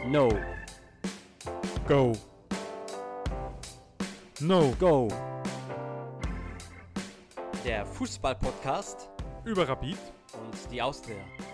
No. Go. No. Go. Der Fußball-Podcast Über Rapid und die Austria.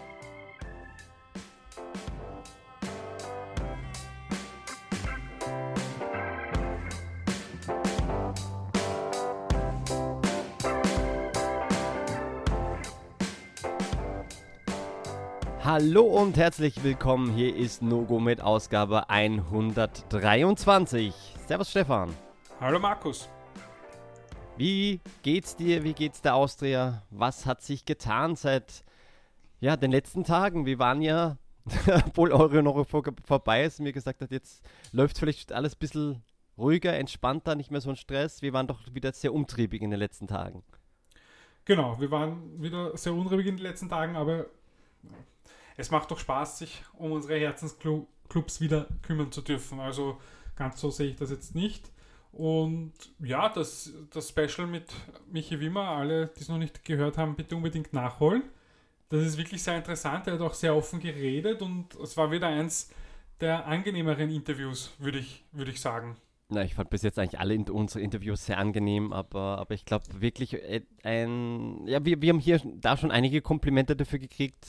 Hallo und herzlich willkommen. Hier ist No-Go mit Ausgabe 123. Servus Stefan. Hallo Markus. Wie geht's dir? Wie geht's der Austria? Was hat sich getan seit den letzten Tagen? Wir waren ja, obwohl Euro noch vorbei ist, mir gesagt hat, jetzt läuft vielleicht alles ein bisschen ruhiger, entspannter, nicht mehr so ein Stress. Wir waren doch wieder sehr umtriebig in den letzten Tagen. Genau, wir waren wieder sehr unruhig in den letzten Tagen, aber es macht doch Spaß, sich um unsere Herzensclubs wieder kümmern zu dürfen. Also ganz so sehe ich das jetzt nicht. Und ja, das Special mit Michi Wimmer, alle, die es noch nicht gehört haben, bitte unbedingt nachholen. Das ist wirklich sehr interessant. Er hat auch sehr offen geredet und es war wieder eins der angenehmeren Interviews, würde ich sagen. Na, ich fand bis jetzt eigentlich alle unsere Interviews sehr angenehm, aber ich glaube wirklich wir haben hier da schon einige Komplimente dafür gekriegt.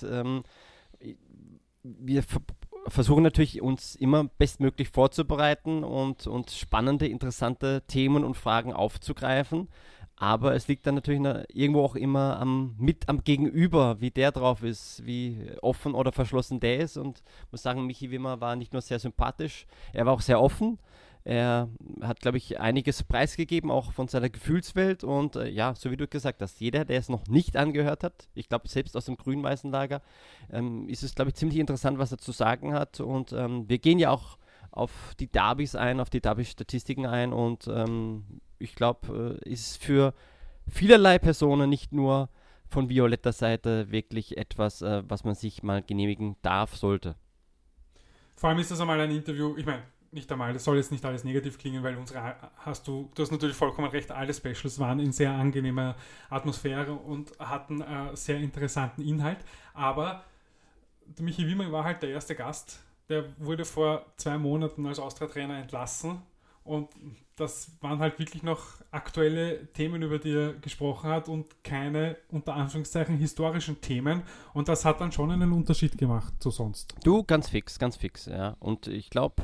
Wir versuchen natürlich, uns immer bestmöglich vorzubereiten und spannende, interessante Themen und Fragen aufzugreifen. Aber es liegt dann natürlich irgendwo auch immer am Gegenüber, wie der drauf ist, wie offen oder verschlossen der ist. Und ich muss sagen, Michi Wimmer war nicht nur sehr sympathisch, er war auch sehr offen. Er hat, glaube ich, einiges preisgegeben, auch von seiner Gefühlswelt. Und so wie du gesagt hast, jeder, der es noch nicht angehört hat, ich glaube, selbst aus dem grün-weißen Lager, ist es, glaube ich, ziemlich interessant, was er zu sagen hat. Und wir gehen ja auch auf die Derbys ein, auf die Derby-Statistiken ein. Und ich glaube, ist für vielerlei Personen, nicht nur von violetter Seite, wirklich etwas, was man sich mal genehmigen darf, sollte. Vor allem ist das einmal ein Interview, ich meine, nicht einmal, das soll jetzt nicht alles negativ klingen, weil du hast natürlich vollkommen recht, alle Specials waren in sehr angenehmer Atmosphäre und hatten sehr interessanten Inhalt, aber der Michi Wimmer war halt der erste Gast, der wurde vor 2 Monaten als Austria-Trainer entlassen und das waren halt wirklich noch aktuelle Themen, über die er gesprochen hat und keine, unter Anführungszeichen, historischen Themen. Und das hat dann schon einen Unterschied gemacht zu sonst. Du, ganz fix, ja. Und ich glaube,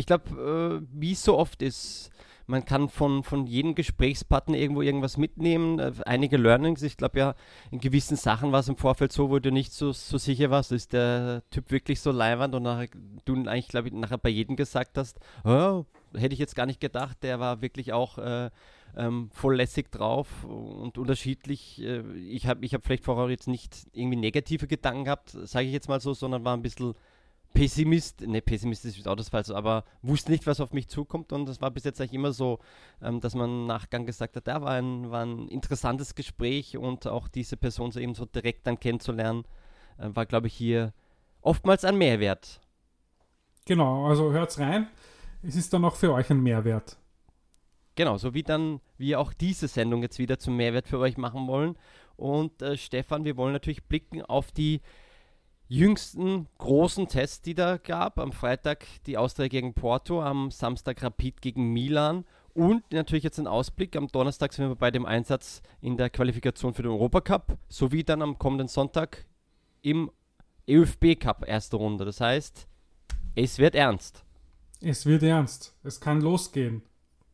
wie es so oft ist, man kann von jedem Gesprächspartner irgendwas mitnehmen, einige Learnings. Ich glaube ja, in gewissen Sachen war es im Vorfeld so, wo du nicht so sicher warst, ist der Typ wirklich so leiwand und du eigentlich, glaube ich, nachher bei jedem gesagt hast, oh, hätte ich jetzt gar nicht gedacht, der war wirklich auch voll lässig drauf und unterschiedlich. Ich hab vielleicht vorher jetzt nicht irgendwie negative Gedanken gehabt, sage ich jetzt mal so, sondern war ein bisschen pessimistisch ist auch das Falsche, aber wusste nicht, was auf mich zukommt und das war bis jetzt eigentlich immer so, dass man im Nachgang gesagt hat, war ein interessantes Gespräch und auch diese Person so eben so direkt dann kennenzulernen, war, glaube ich, hier oftmals ein Mehrwert. Genau, also hört's rein. Es ist dann auch für euch ein Mehrwert. Genau, so wie wir auch diese Sendung jetzt wieder zum Mehrwert für euch machen wollen. Und Stefan, wir wollen natürlich blicken auf die jüngsten großen Tests, die da gab. Am Freitag die Austria gegen Porto, am Samstag Rapid gegen Milan und natürlich jetzt ein Ausblick. Am Donnerstag sind wir bei dem Einsatz in der Qualifikation für den Europacup, sowie dann am kommenden Sonntag im ÖFB-Cup erste Runde. Das heißt, es wird ernst. Es wird ernst. Es kann losgehen.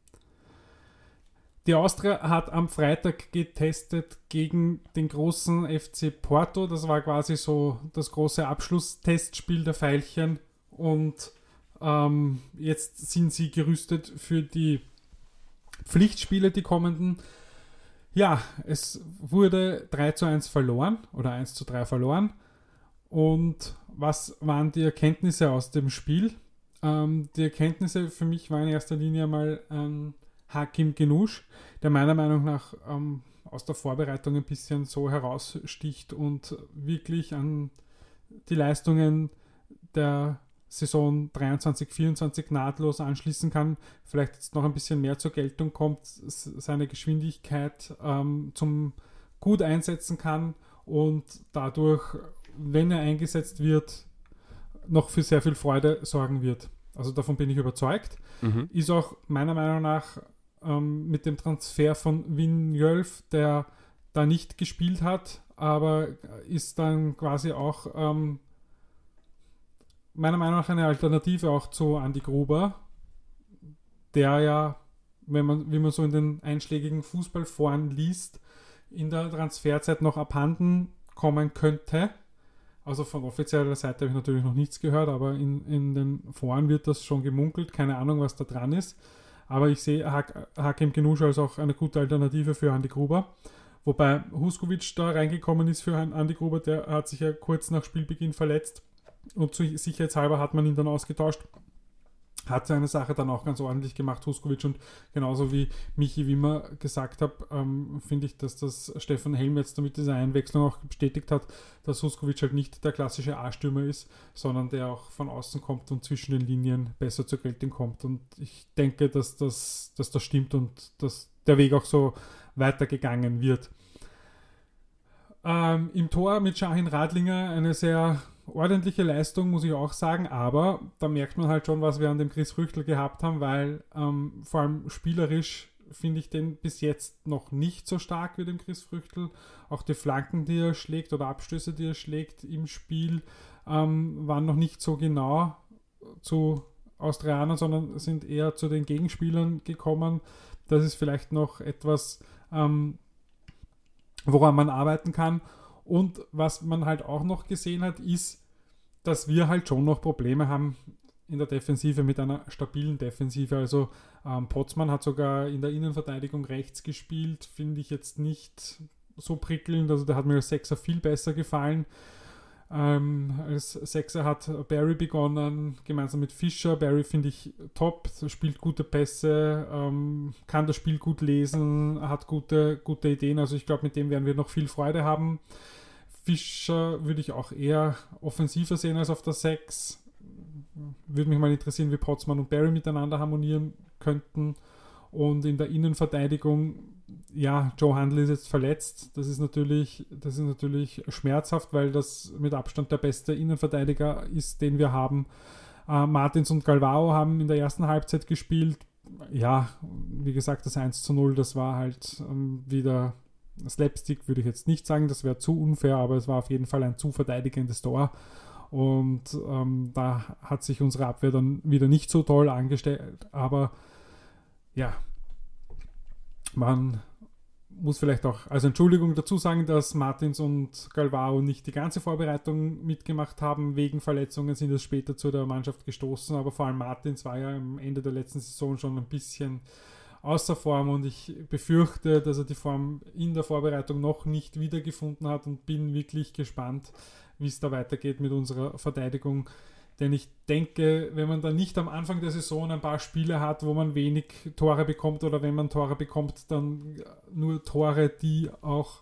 Die Austria hat am Freitag getestet gegen den großen FC Porto. Das war quasi so das große Abschlusstestspiel der Veilchen. Und jetzt sind sie gerüstet für die Pflichtspiele, die kommenden. Ja, es wurde 3:1 verloren oder 1:3 verloren. Und was waren die Erkenntnisse aus dem Spiel? Die Erkenntnisse für mich waren in erster Linie mal Hakim Genusch, der meiner Meinung nach aus der Vorbereitung ein bisschen so heraussticht und wirklich an die Leistungen der Saison 23/24 nahtlos anschließen kann. Vielleicht jetzt noch ein bisschen mehr zur Geltung kommt, seine Geschwindigkeit zum gut einsetzen kann und dadurch, wenn er eingesetzt wird, noch für sehr viel Freude sorgen wird. Also davon bin ich überzeugt. Ist auch meiner Meinung nach mit dem Transfer von Vigneulf, der da nicht gespielt hat, aber ist dann quasi auch meiner Meinung nach eine Alternative auch zu Andi Gruber, der ja, wie man so in den einschlägigen Fußballforen liest, in der Transferzeit noch abhanden kommen könnte. Also von offizieller Seite habe ich natürlich noch nichts gehört, aber in den Foren wird das schon gemunkelt. Keine Ahnung, was da dran ist. Aber ich sehe Hakim Genusch als auch eine gute Alternative für Andi Gruber. Wobei Huskovic da reingekommen ist für Andi Gruber, der hat sich ja kurz nach Spielbeginn verletzt. Und sicherheitshalber hat man ihn dann ausgetauscht. Hat seine Sache dann auch ganz ordentlich gemacht, Huskovic. Und genauso wie Michi Wimmer gesagt hat, finde ich, dass das Stefan Helm jetzt damit diese Einwechslung auch bestätigt hat, dass Huskovic halt nicht der klassische A-Stürmer ist, sondern der auch von außen kommt und zwischen den Linien besser zur Geltung kommt. Und ich denke, dass das stimmt und dass der Weg auch so weitergegangen wird. Im Tor mit Shahin Radlinger eine sehr ordentliche Leistung, muss ich auch sagen, aber da merkt man halt schon, was wir an dem Chris Früchtl gehabt haben, weil vor allem spielerisch finde ich den bis jetzt noch nicht so stark wie den Chris Früchtl. Auch die Flanken, die er schlägt oder Abstöße, die er schlägt im Spiel, waren noch nicht so genau zu Austrianern, sondern sind eher zu den Gegenspielern gekommen. Das ist vielleicht noch etwas, woran man arbeiten kann. Und was man halt auch noch gesehen hat, ist, dass wir halt schon noch Probleme haben in der Defensive mit einer stabilen Defensive. Also Potzmann hat sogar in der Innenverteidigung rechts gespielt, finde ich jetzt nicht so prickelnd. Also der hat mir als Sechser viel besser gefallen. Als Sechser hat Barry begonnen, gemeinsam mit Fischer. Barry finde ich top, spielt gute Pässe, kann das Spiel gut lesen, hat gute Ideen. Also ich glaube, mit dem werden wir noch viel Freude haben. Fischer würde ich auch eher offensiver sehen als auf der 6. Würde mich mal interessieren, wie Potzmann und Barry miteinander harmonieren könnten. Und in der Innenverteidigung, ja, Joe Handel ist jetzt verletzt. Das ist natürlich schmerzhaft, weil das mit Abstand der beste Innenverteidiger ist, den wir haben. Martins und Galvao haben in der ersten Halbzeit gespielt. Ja, wie gesagt, das 1:0, das war halt wieder Slapstick, würde ich jetzt nicht sagen, das wäre zu unfair, aber es war auf jeden Fall ein zu verteidigendes Tor. Und da hat sich unsere Abwehr dann wieder nicht so toll angestellt. Aber ja, man muss vielleicht auch als Entschuldigung dazu sagen, dass Martins und Galvao nicht die ganze Vorbereitung mitgemacht haben. Wegen Verletzungen sind es später zu der Mannschaft gestoßen, aber vor allem Martins war ja am Ende der letzten Saison schon ein bisschen außer Form und ich befürchte, dass er die Form in der Vorbereitung noch nicht wiedergefunden hat und bin wirklich gespannt, wie es da weitergeht mit unserer Verteidigung. Denn ich denke, wenn man dann nicht am Anfang der Saison ein paar Spiele hat, wo man wenig Tore bekommt oder wenn man Tore bekommt, dann nur Tore, die auch,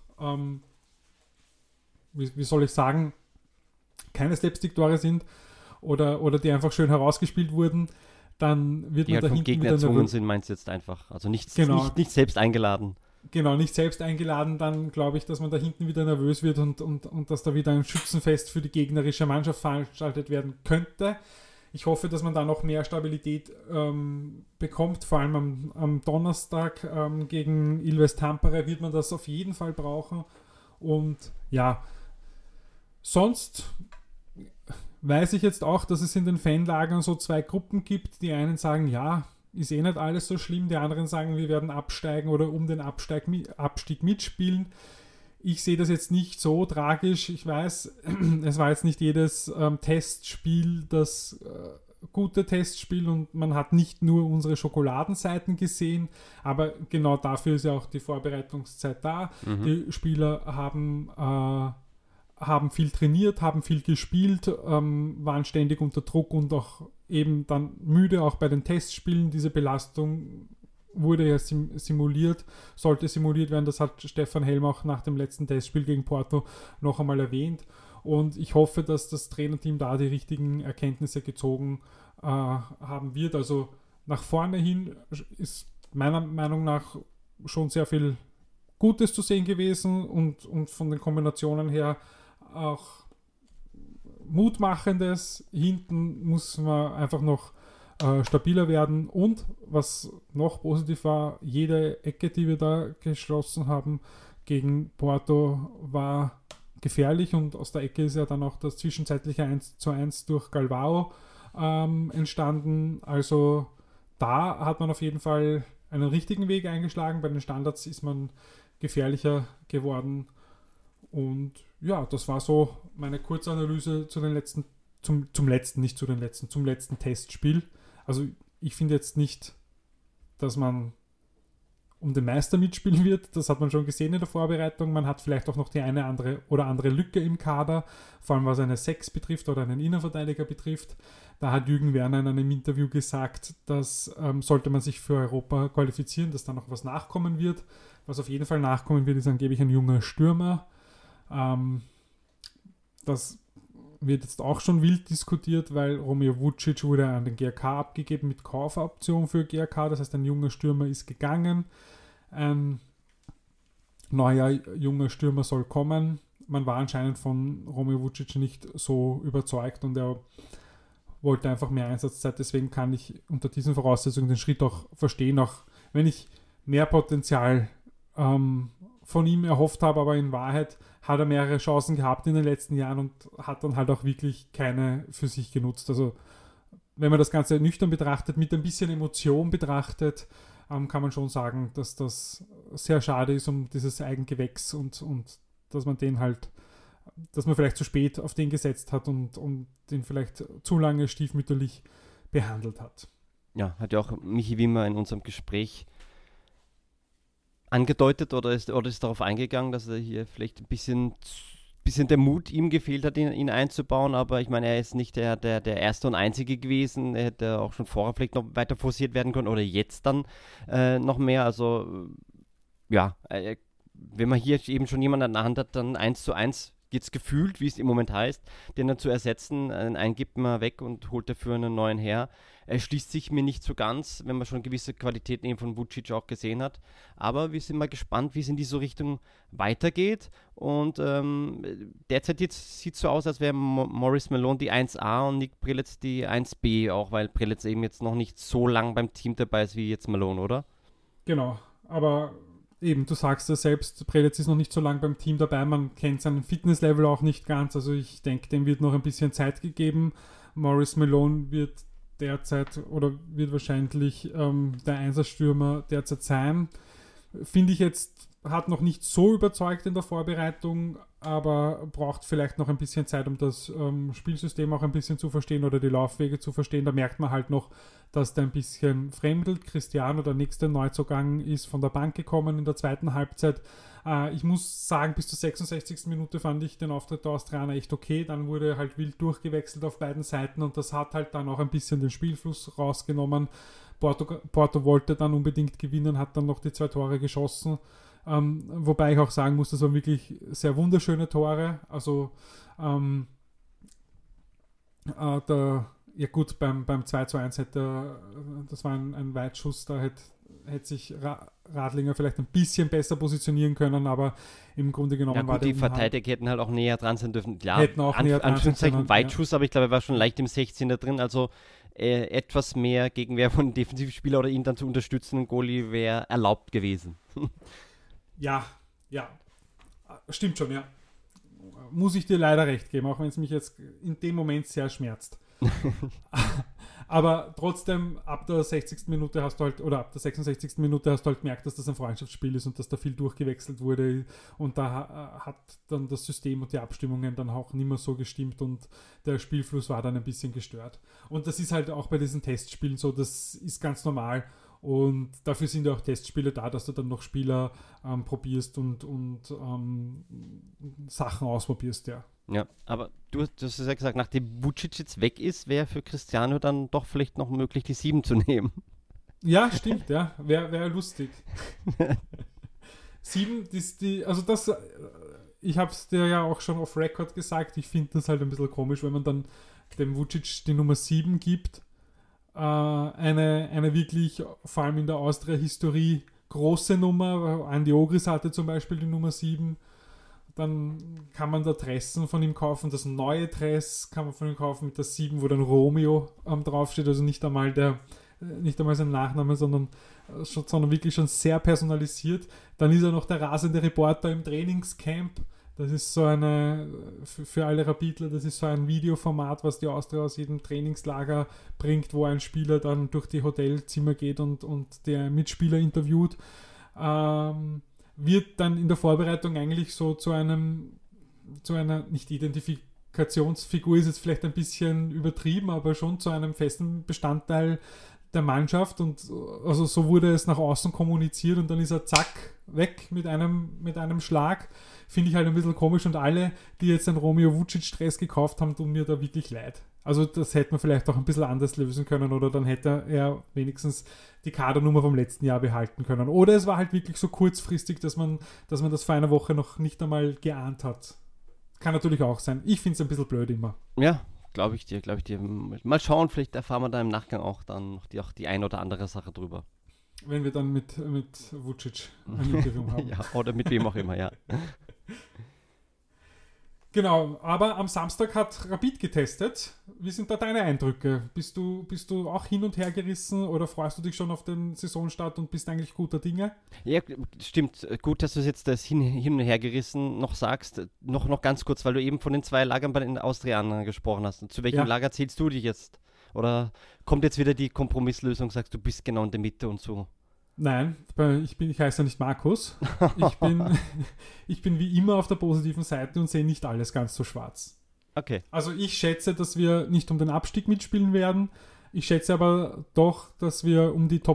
wie soll ich sagen, keine Slapstick-Tore sind oder die einfach schön herausgespielt wurden, dann wird die man halt da vom hinten Gegner wieder erzwungen sind, meinst du jetzt einfach. Also nicht selbst eingeladen. Genau, nicht selbst eingeladen, dann glaube ich, dass man da hinten wieder nervös wird und dass da wieder ein Schützenfest für die gegnerische Mannschaft veranstaltet werden könnte. Ich hoffe, dass man da noch mehr Stabilität bekommt, vor allem am Donnerstag gegen Ilves Tampere wird man das auf jeden Fall brauchen. Und ja, sonst weiß ich jetzt auch, dass es in den Fanlagern so zwei Gruppen gibt. Die einen sagen, ja, ist eh nicht alles so schlimm. Die anderen sagen, wir werden absteigen oder um den Abstieg mitspielen. Ich sehe das jetzt nicht so tragisch. Ich weiß, es war jetzt nicht jedes Testspiel das gute Testspiel und man hat nicht nur unsere Schokoladenseiten gesehen, aber genau dafür ist ja auch die Vorbereitungszeit da. Die Spieler haben viel trainiert, haben viel gespielt, waren ständig unter Druck und auch eben dann müde, auch bei den Testspielen. Diese Belastung wurde ja sollte simuliert werden. Das hat Stefan Helm auch nach dem letzten Testspiel gegen Porto noch einmal erwähnt. Und ich hoffe, dass das Trainerteam da die richtigen Erkenntnisse gezogen haben wird. Also nach vorne hin ist meiner Meinung nach schon sehr viel Gutes zu sehen gewesen und von den Kombinationen her auch Mutmachendes. Hinten muss man einfach noch stabiler werden. Und was noch positiv war, jede Ecke, die wir da geschlossen haben gegen Porto, war gefährlich, und aus der Ecke ist ja dann auch das zwischenzeitliche 1:1 durch Galvao entstanden. Also da hat man auf jeden Fall einen richtigen Weg eingeschlagen. Bei den Standards ist man gefährlicher geworden. Und ja, das war so meine Kurzanalyse zu den letzten, zum letzten Testspiel. Also ich finde jetzt nicht, dass man um den Meister mitspielen wird. Das hat man schon gesehen in der Vorbereitung. Man hat vielleicht auch noch die eine andere Lücke im Kader, vor allem was eine 6 betrifft oder einen Innenverteidiger betrifft. Da hat Jürgen Werner in einem Interview gesagt, dass sollte man sich für Europa qualifizieren, dass da noch was nachkommen wird. Was auf jeden Fall nachkommen wird, ist angeblich ein junger Stürmer. Das wird jetzt auch schon wild diskutiert, weil Romeo Vucic wurde an den GRK abgegeben mit Kaufoption für GRK. Das heißt, ein junger Stürmer ist gegangen. Ein neuer junger Stürmer soll kommen. Man war anscheinend von Romeo Vucic nicht so überzeugt und er wollte einfach mehr Einsatzzeit. Deswegen kann ich unter diesen Voraussetzungen den Schritt auch verstehen, auch wenn ich mehr Potenzial von ihm erhofft habe, aber in Wahrheit hat er mehrere Chancen gehabt in den letzten Jahren und hat dann halt auch wirklich keine für sich genutzt. Also wenn man das Ganze nüchtern betrachtet, mit ein bisschen Emotion betrachtet, kann man schon sagen, dass das sehr schade ist um dieses Eigengewächs und dass man den halt, dass man vielleicht zu spät auf den gesetzt hat und den vielleicht zu lange stiefmütterlich behandelt hat. Ja, hat ja auch Michi Wimmer in unserem Gespräch angedeutet oder ist darauf eingegangen, dass er hier vielleicht ein bisschen der Mut ihm gefehlt hat, ihn einzubauen, aber ich meine, er ist nicht der Erste und Einzige gewesen, er hätte auch schon vorher vielleicht noch weiter forciert werden können oder jetzt dann noch mehr, also ja, wenn man hier eben schon jemanden an der Hand hat, dann 1:1 jetzt gefühlt, wie es im Moment heißt, den dann zu ersetzen, einen gibt man weg und holt dafür einen neuen her. Er schließt sich mir nicht so ganz, wenn man schon gewisse Qualitäten eben von Vucic auch gesehen hat. Aber wir sind mal gespannt, wie es in diese Richtung weitergeht. Und derzeit jetzt sieht es so aus, als wäre Maurice Malone die 1A und Nick Prelitz die 1B, auch weil Prelitz eben jetzt noch nicht so lang beim Team dabei ist wie jetzt Malone, oder? Genau, aber eben, du sagst ja selbst, Prelitz ist noch nicht so lange beim Team dabei, man kennt seinen Fitnesslevel auch nicht ganz, also ich denke, dem wird noch ein bisschen Zeit gegeben. Maurice Malone wird derzeit oder wird wahrscheinlich der Einserstürmer derzeit sein. Finde ich jetzt, hat noch nicht so überzeugt in der Vorbereitung, aber braucht vielleicht noch ein bisschen Zeit, um das Spielsystem auch ein bisschen zu verstehen oder die Laufwege zu verstehen. Da merkt man halt noch, dass der ein bisschen fremdelt. Cristiano, der nächste Neuzugang, ist von der Bank gekommen in der zweiten Halbzeit. Ich muss sagen, bis zur 66. Minute fand ich den Auftritt der Australier echt okay. Dann wurde halt wild durchgewechselt auf beiden Seiten und das hat halt dann auch ein bisschen den Spielfluss rausgenommen. Porto wollte dann unbedingt gewinnen, hat dann noch die 2 Tore geschossen. Wobei ich auch sagen muss, das waren wirklich sehr wunderschöne Tore. Also ja gut, beim 2:1 hätte, das war ein Weitschuss, da hätte sich Radlinger vielleicht ein bisschen besser positionieren können, aber im Grunde genommen ja, gut, war der die Verteidiger hätten halt auch näher dran sein dürfen. Klar, hätten auch näher dran sein können, Weitschuss, ja. Aber ich glaube, er war schon leicht im 16er drin, also etwas mehr Gegenwehr von Defensivspieler oder ihn dann zu unterstützen, Goalie wäre erlaubt gewesen. Ja, stimmt schon, ja. Muss ich dir leider recht geben, auch wenn es mich jetzt in dem Moment sehr schmerzt. Aber trotzdem, ab der 60. Minute hast du halt, oder ab der 66. Minute hast du halt gemerkt, dass das ein Freundschaftsspiel ist und dass da viel durchgewechselt wurde und da hat dann das System und die Abstimmungen dann auch nicht mehr so gestimmt und der Spielfluss war dann ein bisschen gestört. Und das ist halt auch bei diesen Testspielen so, das ist ganz normal. Und dafür sind ja auch Testspiele da, dass du dann noch Spieler probierst und Sachen ausprobierst, ja. Ja, aber du hast ja gesagt, nachdem Vucic jetzt weg ist, wäre für Cristiano dann doch vielleicht noch möglich, die 7 zu nehmen. Ja, stimmt, ja. Wäre lustig. 7, also das, ich habe es dir ja auch schon auf Record gesagt, ich finde das halt ein bisschen komisch, wenn man dann dem Vucic die Nummer 7 gibt. Eine wirklich, vor allem in der Austria-Historie, große Nummer. Andi Ogris hatte zum Beispiel die Nummer 7. Dann kann man da Dressen von ihm kaufen. Das neue Dress kann man von ihm kaufen mit der 7, wo dann Romeo draufsteht. Also nicht einmal sein Nachname, sondern wirklich schon sehr personalisiert. Dann ist er noch der rasende Reporter im Trainingscamp. Das ist so für alle Rapidler, das ist so ein Videoformat, was die Austria aus jedem Trainingslager bringt, wo ein Spieler dann durch die Hotelzimmer geht und der Mitspieler interviewt. Wird dann in der Vorbereitung eigentlich so zu einer nicht Identifikationsfigur, ist jetzt vielleicht ein bisschen übertrieben, aber schon zu einem festen Bestandteil der Mannschaft, und also so wurde es nach außen kommuniziert, und dann ist er zack weg mit einem Schlag. Finde ich halt ein bisschen komisch, und alle, die jetzt einen Romeo Vucic-Dress gekauft haben, tun mir da wirklich leid. Also das hätte man vielleicht auch ein bisschen anders lösen können, oder dann hätte er wenigstens die Kadernummer vom letzten Jahr behalten können. Oder es war halt wirklich so kurzfristig, dass man das vor einer Woche noch nicht einmal geahnt hat. Kann natürlich auch sein. Ich finde es ein bisschen blöd immer. Ja, glaube ich dir. Mal schauen, vielleicht erfahren wir da im Nachgang auch dann noch die ein oder andere Sache drüber. Wenn wir dann mit Vucic ein Interview haben. Ja, oder mit wem auch immer, ja. Genau, aber am Samstag hat Rapid getestet. Wie sind da deine Eindrücke? Bist du auch hin und her gerissen, oder freust du dich schon auf den Saisonstart und bist eigentlich guter Dinge? Ja, stimmt. Gut, dass du jetzt das hin und her gerissen noch sagst. Noch ganz kurz, weil du eben von den 2 Lagern bei den Austrianern gesprochen hast. Und zu welchem Lager zählst du dich jetzt? Oder kommt jetzt wieder die Kompromisslösung, sagst du bist genau in der Mitte und so? Nein, ich heiße ja nicht Markus. Ich bin wie immer auf der positiven Seite und sehe nicht alles ganz so schwarz. Okay. Also ich schätze, dass wir nicht um den Abstieg mitspielen werden. Ich schätze aber doch, dass wir um die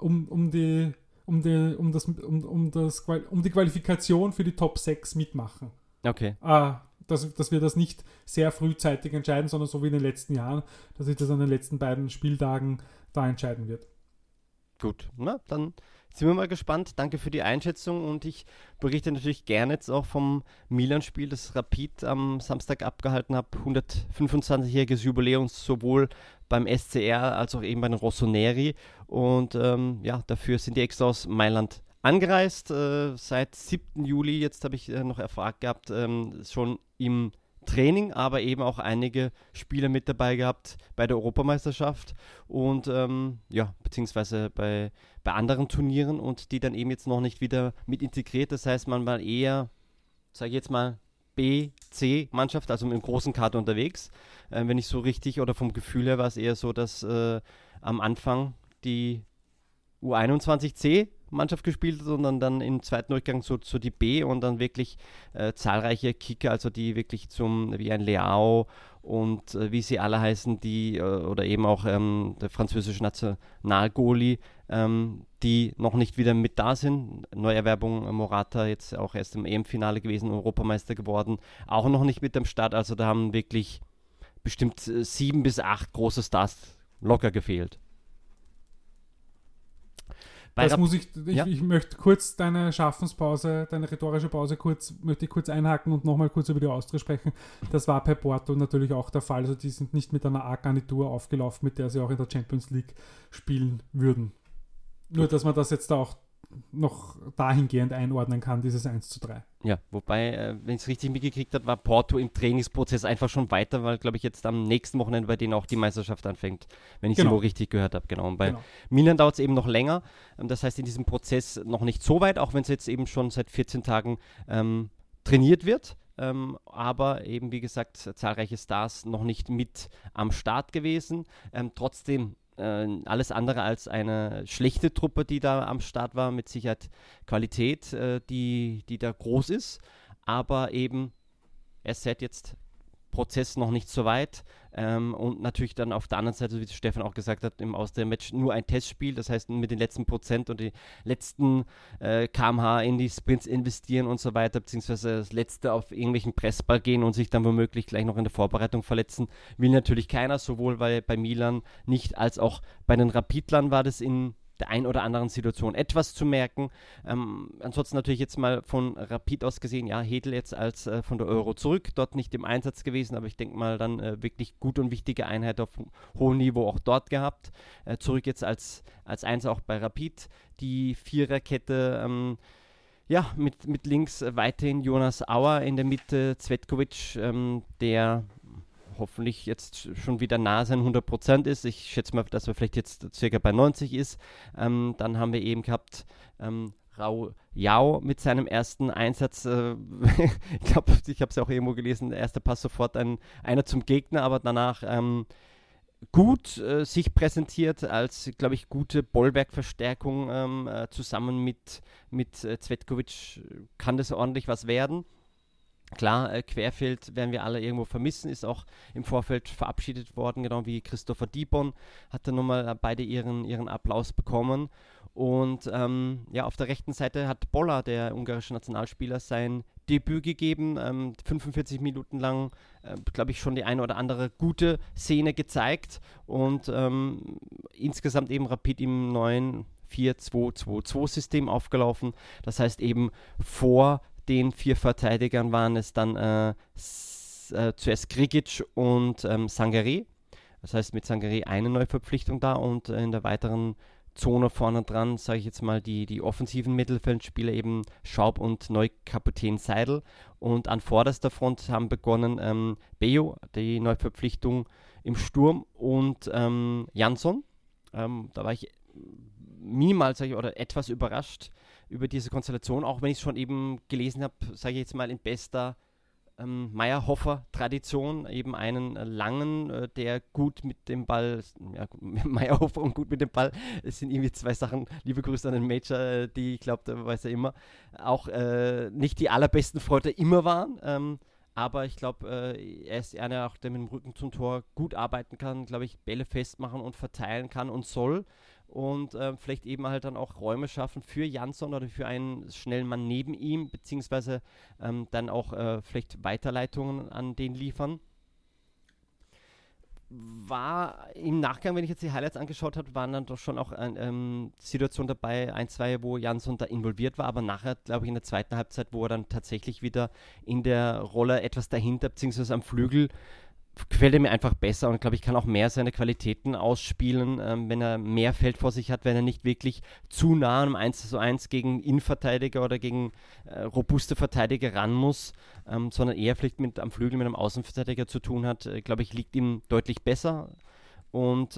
Qualifikation für die Top 6 mitmachen. Okay. Dass wir das nicht sehr frühzeitig entscheiden, sondern so wie in den letzten Jahren, dass sich das an den letzten beiden Spieltagen da entscheiden wird. Gut, na, dann sind wir mal gespannt. Danke für die Einschätzung, und ich berichte natürlich gerne jetzt auch vom Milan-Spiel, das Rapid am Samstag abgehalten hat. 125-jähriges Jubiläum, sowohl beim SCR als auch eben bei den Rossoneri, und dafür sind die extra aus Mailand angereist. Seit 7. Juli, jetzt habe ich noch erfragt gehabt, schon im Training, aber eben auch einige Spieler mit dabei gehabt bei der Europameisterschaft und beziehungsweise bei anderen Turnieren, und die dann eben jetzt noch nicht wieder mit integriert. Das heißt, man war eher, sage ich jetzt mal, B, C-Mannschaft, also mit dem großen Kader unterwegs. Wenn ich so richtig, oder vom Gefühl her war es eher so, dass am Anfang die U21C-Mannschaft gespielt hat, sondern dann im zweiten Durchgang so die B, und dann wirklich zahlreiche Kicker, also die wirklich wie ein Leao und wie sie alle heißen, die oder eben auch der französische Nationalgoalie, die noch nicht wieder mit da sind. Neuerwerbung Morata, jetzt auch erst im EM-Finale gewesen, Europameister geworden, auch noch nicht mit am Start. Also da haben wirklich bestimmt 7 bis 8 große Stars locker gefehlt. Ich möchte kurz deine Schaffenspause, deine rhetorische Pause möchte ich kurz einhaken und nochmal kurz über die Austria sprechen. Das war bei Porto natürlich auch der Fall. Also die sind nicht mit einer A-Garnitur aufgelaufen, mit der sie auch in der Champions League spielen würden. Nur, dass man das jetzt da auch noch dahingehend einordnen kann, dieses 1:3. Ja, wobei, wenn ich es richtig mitgekriegt habe, war Porto im Trainingsprozess einfach schon weiter, weil, glaube ich, jetzt am nächsten Wochenende bei denen auch die Meisterschaft anfängt, wenn ich es wohl richtig gehört habe. Genau. Und bei Milan dauert es eben noch länger. Das heißt, in diesem Prozess noch nicht so weit, auch wenn es jetzt eben schon seit 14 Tagen trainiert wird. Aber eben, wie gesagt, zahlreiche Stars noch nicht mit am Start gewesen. Trotzdem alles andere als eine schlechte Truppe, die da am Start war, mit Sicherheit Qualität, die da groß ist, aber eben erst seit jetzt Prozess noch nicht so weit, und natürlich dann auf der anderen Seite, wie Stefan auch gesagt hat, im Austria-Match nur ein Testspiel, das heißt mit den letzten Prozent und die letzten km/h in die Sprints investieren und so weiter, beziehungsweise das letzte auf irgendwelchen Pressball gehen und sich dann womöglich gleich noch in der Vorbereitung verletzen, will natürlich keiner, sowohl bei Milan nicht als auch bei den Rapidlern war das in der ein oder anderen Situation etwas zu merken. Ansonsten natürlich jetzt mal von Rapid aus gesehen, ja, Hedl jetzt als von der Euro zurück, dort nicht im Einsatz gewesen, aber ich denke mal dann wirklich gute und wichtige Einheit auf hohem Niveau auch dort gehabt. Zurück jetzt als Eins auch bei Rapid. Die Viererkette, Ja, mit links weiterhin Jonas Auer, in der Mitte Cvetkovic, der hoffentlich jetzt schon wieder nahe sein 100% ist. Ich schätze mal, dass er vielleicht jetzt circa bei 90 ist. Dann haben wir eben gehabt Raul Yao mit seinem ersten Einsatz. Ich glaube, ich habe es ja auch irgendwo gelesen, der erste Pass sofort einer zum Gegner, aber danach gut sich präsentiert als, glaube ich, gute Bollwerkverstärkung zusammen mit Cvetkovic kann das ordentlich was werden. Klar, Querfeld werden wir alle irgendwo vermissen, ist auch im Vorfeld verabschiedet worden, genau wie Christopher Dibon, hat dann nochmal beide ihren Applaus bekommen. Und auf der rechten Seite hat Bolla, der ungarische Nationalspieler, sein Debüt gegeben, 45 Minuten lang, glaube ich, schon die eine oder andere gute Szene gezeigt und insgesamt eben Rapid im neuen 4-2-2-2-System aufgelaufen. Das heißt eben vor den 4 Verteidigern waren es dann zuerst Grigic und Sangaré. Das heißt mit Sangaré eine Neuverpflichtung da und in der weiteren Zone vorne dran, sage ich jetzt mal, die offensiven Mittelfeldspieler eben Schaub und Neukapitän Seidel. Und an vorderster Front haben begonnen Bejo, die Neuverpflichtung im Sturm, und Jansson. Da war ich minimal, sage ich, oder etwas überrascht über diese Konstellation, auch wenn ich es schon eben gelesen habe, sage ich jetzt mal in bester Meyerhofer-Tradition, eben einen langen, der gut mit dem Ball, ja, Meyerhofer und gut mit dem Ball, es sind irgendwie 2 Sachen, liebe Grüße an den Major, die, ich glaube, da weiß er immer, auch nicht die allerbesten Freunde immer waren, aber ich glaube, er ist einer auch, der mit dem Rücken zum Tor gut arbeiten kann, glaube ich, Bälle festmachen und verteilen kann und soll. Und vielleicht eben halt dann auch Räume schaffen für Jansson oder für einen schnellen Mann neben ihm, beziehungsweise dann auch vielleicht Weiterleitungen an den liefern. War im Nachgang, wenn ich jetzt die Highlights angeschaut habe, waren dann doch schon auch Situationen dabei, 1, 2, wo Jansson da involviert war, aber nachher, glaube ich, in der zweiten Halbzeit, wo er dann tatsächlich wieder in der Rolle etwas dahinter, beziehungsweise am Flügel, gefällt er mir einfach besser und glaube ich, kann auch mehr seine Qualitäten ausspielen, wenn er mehr Feld vor sich hat, wenn er nicht wirklich zu nah am 1:1 gegen Innenverteidiger oder gegen robuste Verteidiger ran muss, sondern eher vielleicht am Flügel mit einem Außenverteidiger zu tun hat, glaube ich, liegt ihm deutlich besser. Und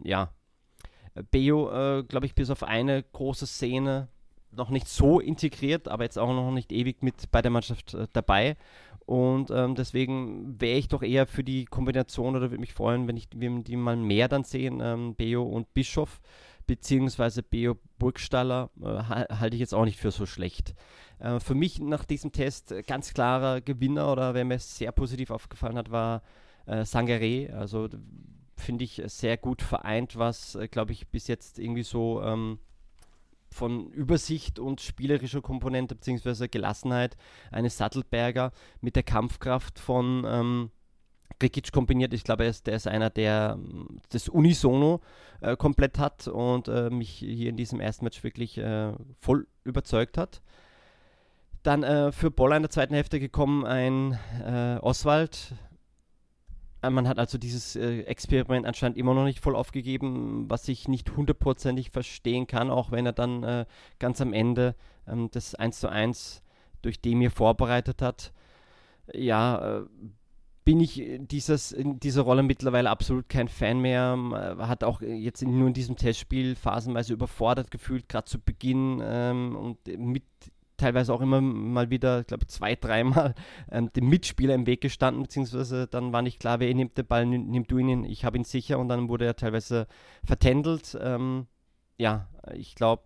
Bejo, glaube ich, bis auf eine große Szene noch nicht so integriert, aber jetzt auch noch nicht ewig mit bei der Mannschaft dabei. Und deswegen wäre ich doch eher für die Kombination oder würde mich freuen, wenn wir die mal mehr dann sehen, Bejo und Bischof, beziehungsweise Bejo Burgstaller, halte ich jetzt auch nicht für so schlecht. Für mich nach diesem Test ganz klarer Gewinner oder wer mir sehr positiv aufgefallen hat, war Sangaré. Also finde ich sehr gut vereint, was, glaube ich, bis jetzt irgendwie so von Übersicht und spielerischer Komponente bzw. Gelassenheit eines Sattelberger mit der Kampfkraft von Grigic kombiniert. Ich glaube, der ist einer, der das Unisono komplett hat und mich hier in diesem ersten Match wirklich voll überzeugt hat. Dann für Bolla in der zweiten Hälfte gekommen ein Oswald. Man hat also dieses Experiment anscheinend immer noch nicht voll aufgegeben, was ich nicht hundertprozentig verstehen kann, auch wenn er dann ganz am Ende das 1:1 durch Demir vorbereitet hat. Ja, bin ich in dieser Rolle mittlerweile absolut kein Fan mehr. Hat auch jetzt nur in diesem Testspiel phasenweise überfordert gefühlt, gerade zu Beginn und mit teilweise auch immer mal wieder, ich glaube 2-, 3-mal dem Mitspieler im Weg gestanden, beziehungsweise dann war nicht klar, wer nimmt den Ball, nimm du ihn, ich habe ihn sicher, und dann wurde er teilweise vertändelt. Ich glaube,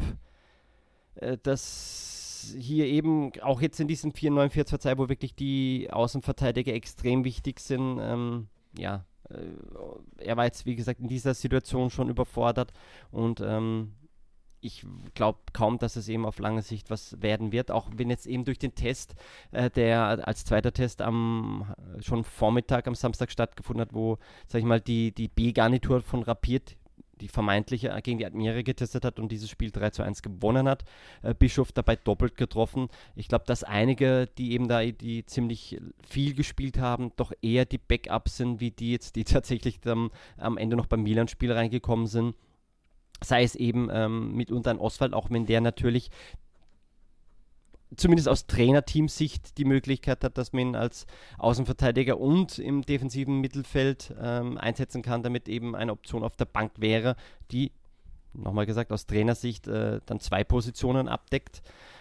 dass hier eben auch jetzt in diesem 4-9-4-2, wo wirklich die Außenverteidiger extrem wichtig sind, er war jetzt, wie gesagt, in dieser Situation schon überfordert und ich glaube kaum, dass es eben auf lange Sicht was werden wird, auch wenn jetzt eben durch den Test, der als zweiter Test schon Vormittag am Samstag stattgefunden hat, wo, sag ich mal, die B-Garnitur von Rapid, die vermeintliche, gegen die Admira getestet hat und dieses Spiel 3:1 gewonnen hat. Bischof dabei doppelt getroffen. Ich glaube, dass einige, die eben da die ziemlich viel gespielt haben, doch eher die Backups sind, wie die jetzt, die tatsächlich dann am Ende noch beim Milan-Spiel reingekommen sind. Sei es eben mitunter ein Oswald, auch wenn der natürlich zumindest aus Trainerteamsicht die Möglichkeit hat, dass man ihn als Außenverteidiger und im defensiven Mittelfeld einsetzen kann, damit eben eine Option auf der Bank wäre, die, nochmal gesagt, aus Trainersicht dann 2 Positionen abdeckt.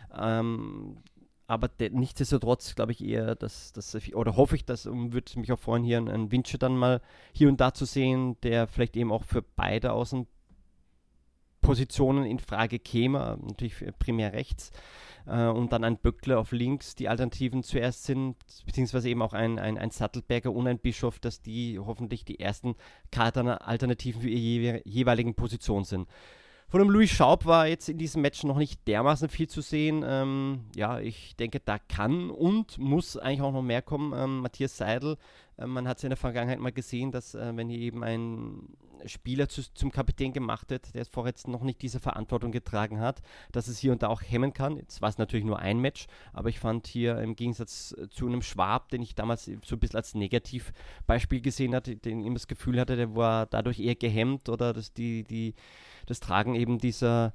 Aber nichtsdestotrotz glaube ich eher, oder hoffe ich, dass, und würde mich auch freuen, hier einen Windsche dann mal hier und da zu sehen, der vielleicht eben auch für beide Außenpositionen in Frage käme, natürlich primär rechts, und dann ein Böckler auf links, die Alternativen zuerst sind, beziehungsweise eben auch ein Sattelberger und ein Bischof, dass die hoffentlich die ersten Kader-Alternativen für ihre jeweiligen Positionen sind. Von dem Louis Schaub war jetzt in diesem Match noch nicht dermaßen viel zu sehen. Ich denke, da kann und muss eigentlich auch noch mehr kommen. Matthias Seidel, man hat es in der Vergangenheit mal gesehen, dass wenn hier eben ein Spieler zum Kapitän gemacht wird, der es vorher jetzt noch nicht diese Verantwortung getragen hat, dass es hier und da auch hemmen kann. Jetzt war es natürlich nur ein Match, aber ich fand hier im Gegensatz zu einem Schwab, den ich damals so ein bisschen als Negativbeispiel gesehen hatte, den ich immer das Gefühl hatte, der war dadurch eher gehemmt oder das Tragen eben dieser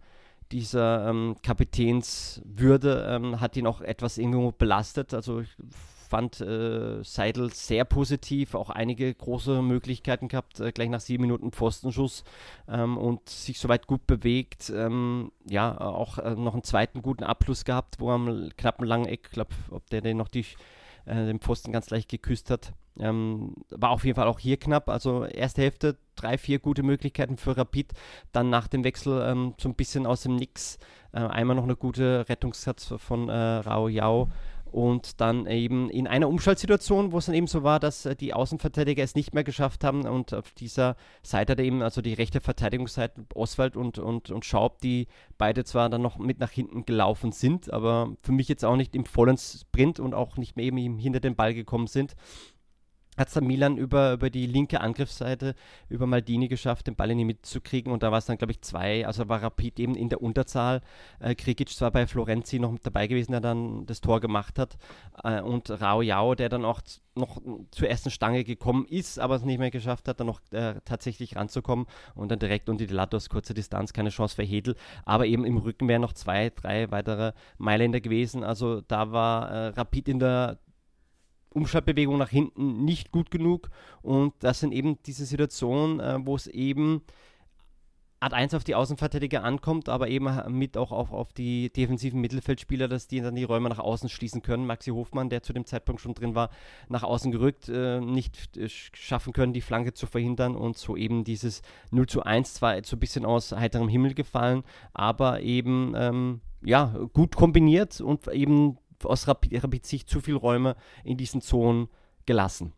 Kapitänswürde hat ihn auch etwas irgendwo belastet. Also ich fand Seidel sehr positiv, auch einige große Möglichkeiten gehabt, gleich nach 7 Minuten Pfostenschuss und sich soweit gut bewegt. Auch noch einen zweiten guten Abschluss gehabt, wo er am knappen langen Eck, ich glaube, ob der den noch den Pfosten ganz leicht geküsst hat. War auf jeden Fall auch hier knapp. Also erste Hälfte 3-4 gute Möglichkeiten für Rapid. Dann nach dem Wechsel so ein bisschen aus dem Nix. Einmal noch eine gute Rettungssatz von Rao Yao. Und dann eben in einer Umschaltsituation, wo es dann eben so war, dass die Außenverteidiger es nicht mehr geschafft haben und auf dieser Seite hat eben, also die rechte Verteidigungsseite, Oswald und Schaub, die beide zwar dann noch mit nach hinten gelaufen sind, aber für mich jetzt auch nicht im vollen Sprint und auch nicht mehr eben hinter den Ball gekommen sind, hat es dann Milan über die linke Angriffsseite, über Maldini geschafft, den Ball in die Mitte zu kriegen und da war es dann, glaube ich, 2, also war Rapid eben in der Unterzahl. Krikic zwar bei Florenzi noch mit dabei gewesen, der dann das Tor gemacht hat und Rao Yao, der dann auch noch zur ersten Stange gekommen ist, aber es nicht mehr geschafft hat, dann noch tatsächlich ranzukommen und dann direkt unter die Latte aus kurzer Distanz, keine Chance für Hedl, aber eben im Rücken wären noch 2, 3 weitere Mailänder gewesen, also da war Rapid in der Umschaltbewegung nach hinten nicht gut genug und das sind eben diese Situationen, wo es eben Art 1 auf die Außenverteidiger ankommt, aber eben mit auch auf die defensiven Mittelfeldspieler, dass die dann die Räume nach außen schließen können. Maxi Hofmann, der zu dem Zeitpunkt schon drin war, nach außen gerückt, nicht schaffen können, die Flanke zu verhindern und so eben dieses 0:1 zwar so ein bisschen aus heiterem Himmel gefallen, aber eben gut kombiniert und eben aus Rapid-Sicht zu viele Räume in diesen Zonen gelassen.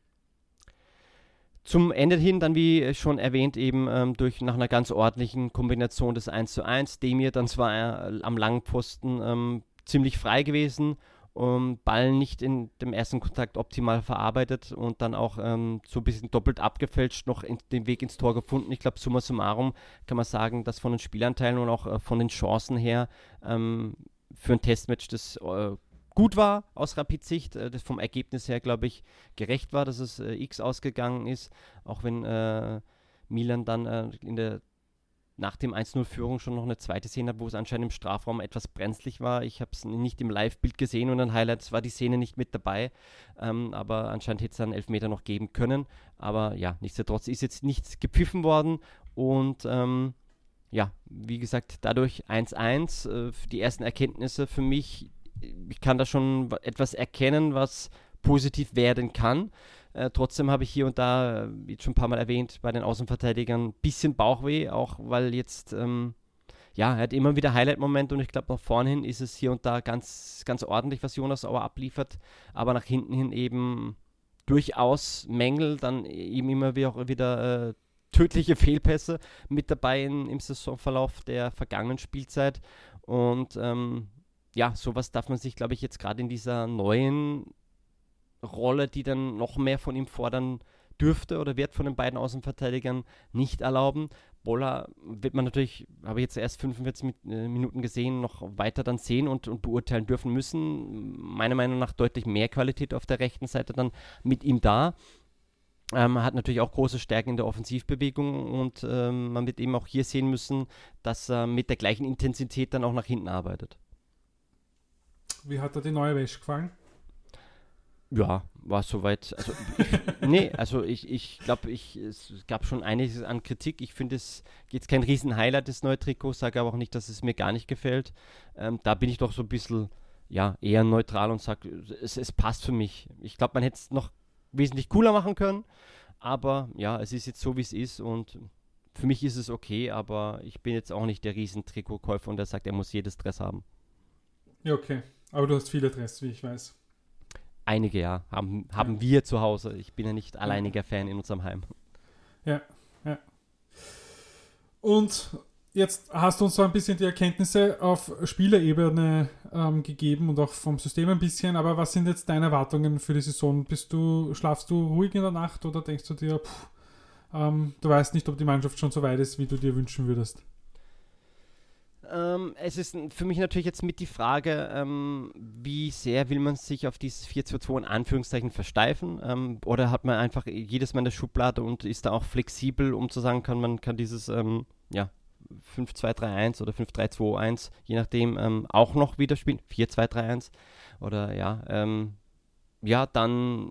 Zum Ende hin dann, wie schon erwähnt, eben nach einer ganz ordentlichen Kombination des 1:1. Demir dann zwar am langen Pfosten ziemlich frei gewesen, Ball nicht in dem ersten Kontakt optimal verarbeitet und dann auch so ein bisschen doppelt abgefälscht, noch den Weg ins Tor gefunden. Ich glaube, summa summarum kann man sagen, dass von den Spielanteilen und auch von den Chancen her für ein Testmatch das gut war aus Rapid-Sicht, das vom Ergebnis her, glaube ich, gerecht war, dass es X ausgegangen ist, auch wenn Milan dann nach dem 1:0-Führung schon noch eine zweite Szene hat, wo es anscheinend im Strafraum etwas brenzlig war. Ich habe es nicht im Live-Bild gesehen und in Highlights war die Szene nicht mit dabei, aber anscheinend hätte es dann einen Elfmeter noch geben können, aber ja, nichtsdestotrotz ist jetzt nichts gepfiffen worden und wie gesagt, dadurch 1:1, die ersten Erkenntnisse für mich, ich kann da schon etwas erkennen, was positiv werden kann. Trotzdem habe ich hier und da, wie schon ein paar Mal erwähnt, bei den Außenverteidigern ein bisschen Bauchweh, auch weil jetzt, er hat immer wieder Highlight-Momente und ich glaube, nach vorne hin ist es hier und da ganz, ganz ordentlich, was Jonas Auer abliefert, aber nach hinten hin eben durchaus Mängel, dann eben immer wieder tödliche Fehlpässe mit dabei im Saisonverlauf der vergangenen Spielzeit und sowas darf man sich, glaube ich, jetzt gerade in dieser neuen Rolle, die dann noch mehr von ihm fordern dürfte oder wird von den beiden Außenverteidigern nicht erlauben. Bolla wird man natürlich, habe ich jetzt erst 45 Minuten gesehen, noch weiter dann sehen und beurteilen dürfen müssen. Meiner Meinung nach deutlich mehr Qualität auf der rechten Seite dann mit ihm da. Hat natürlich auch große Stärken in der Offensivbewegung und man wird eben auch hier sehen müssen, dass er mit der gleichen Intensität dann auch nach hinten arbeitet. Wie hat dir die neue Wäsche gefallen? Ja, war soweit. Also ich glaube, es gab schon einiges an Kritik. Ich finde, es jetzt kein Riesen-Highlight, das neue Trikot, sage aber auch nicht, dass es mir gar nicht gefällt. Da bin ich doch so ein bisschen, ja, eher neutral und sage, es passt für mich. Ich glaube, man hätte es noch wesentlich cooler machen können, aber ja, es ist jetzt so, wie es ist und für mich ist es okay, aber ich bin jetzt auch nicht der Riesen-Trikotkäufer und der sagt, er muss jedes Dress haben. Ja, okay. Aber du hast viele Dress, wie ich weiß. Einige, ja, haben Ja. wir zu Hause. Ich bin ja nicht alleiniger Fan in unserem Heim. Ja, ja. Und jetzt hast du uns so ein bisschen die Erkenntnisse auf Spielerebene gegeben und auch vom System ein bisschen, aber was sind jetzt deine Erwartungen für die Saison? Schlafst du ruhig in der Nacht oder denkst du dir, du weißt nicht, ob die Mannschaft schon so weit ist, wie du dir wünschen würdest? Es ist für mich natürlich jetzt mit die Frage, wie sehr will man sich auf dieses 4-2-2 in Anführungszeichen versteifen? Oder hat man einfach jedes Mal in der Schublade und ist da auch flexibel, um zu sagen, man kann dieses ja, 5-2-3-1 oder 5-3-2-1, je nachdem, auch noch wieder spielen. 4-2-3-1 oder ja, dann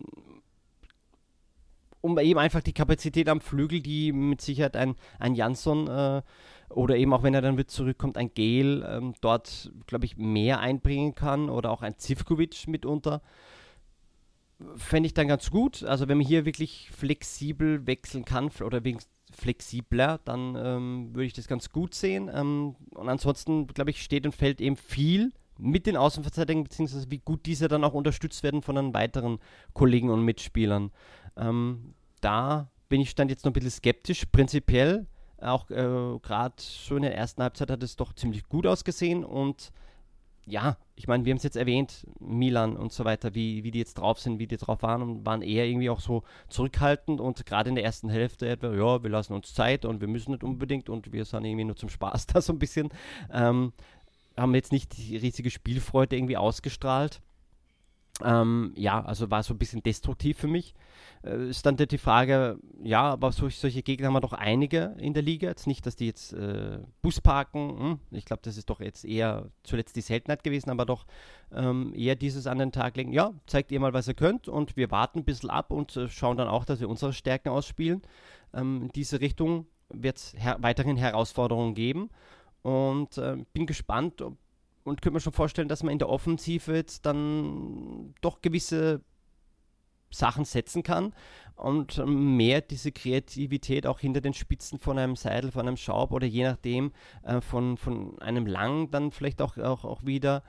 um eben einfach die Kapazität am Flügel, die mit Sicherheit ein Jansson oder eben auch wenn er dann wieder zurückkommt, ein Gel dort, glaube ich, mehr einbringen kann oder auch ein Zivkovic mitunter, fände ich dann ganz gut. Also wenn man hier wirklich flexibel wechseln kann oder wegen flexibler, dann würde ich das ganz gut sehen. Und ansonsten, glaube ich, steht und fällt eben viel mit den Außenverteidigern, beziehungsweise wie gut diese dann auch unterstützt werden von den weiteren Kollegen und Mitspielern. Da bin ich stand jetzt noch ein bisschen skeptisch. Prinzipiell, auch gerade schon in der ersten Halbzeit hat es doch ziemlich gut ausgesehen und ja, ich meine, wir haben es jetzt erwähnt, Milan und so weiter, wie die jetzt drauf sind, wie die drauf waren und waren eher irgendwie auch so zurückhaltend und gerade in der ersten Hälfte etwa, ja, wir lassen uns Zeit und wir müssen nicht unbedingt und wir sind irgendwie nur zum Spaß da so ein bisschen. Haben jetzt nicht die riesige Spielfreude irgendwie ausgestrahlt. Ja, also war so ein bisschen destruktiv für mich. Ist dann die Frage, ja, aber solche Gegner haben wir doch einige in der Liga. Jetzt nicht, dass die jetzt Bus parken. Ich glaube, das ist doch jetzt eher zuletzt die Seltenheit gewesen, aber doch eher dieses an den Tag legen. Ja, zeigt ihr mal, was ihr könnt und wir warten ein bisschen ab und schauen dann auch, dass wir unsere Stärken ausspielen. In diese Richtung wird es weiterhin Herausforderungen geben und bin gespannt, und könnte mir schon vorstellen, dass man in der Offensive jetzt dann doch gewisse Sachen setzen kann und mehr diese Kreativität auch hinter den Spitzen von einem Seidel, von einem Schaub oder je nachdem von einem Lang dann vielleicht auch wieder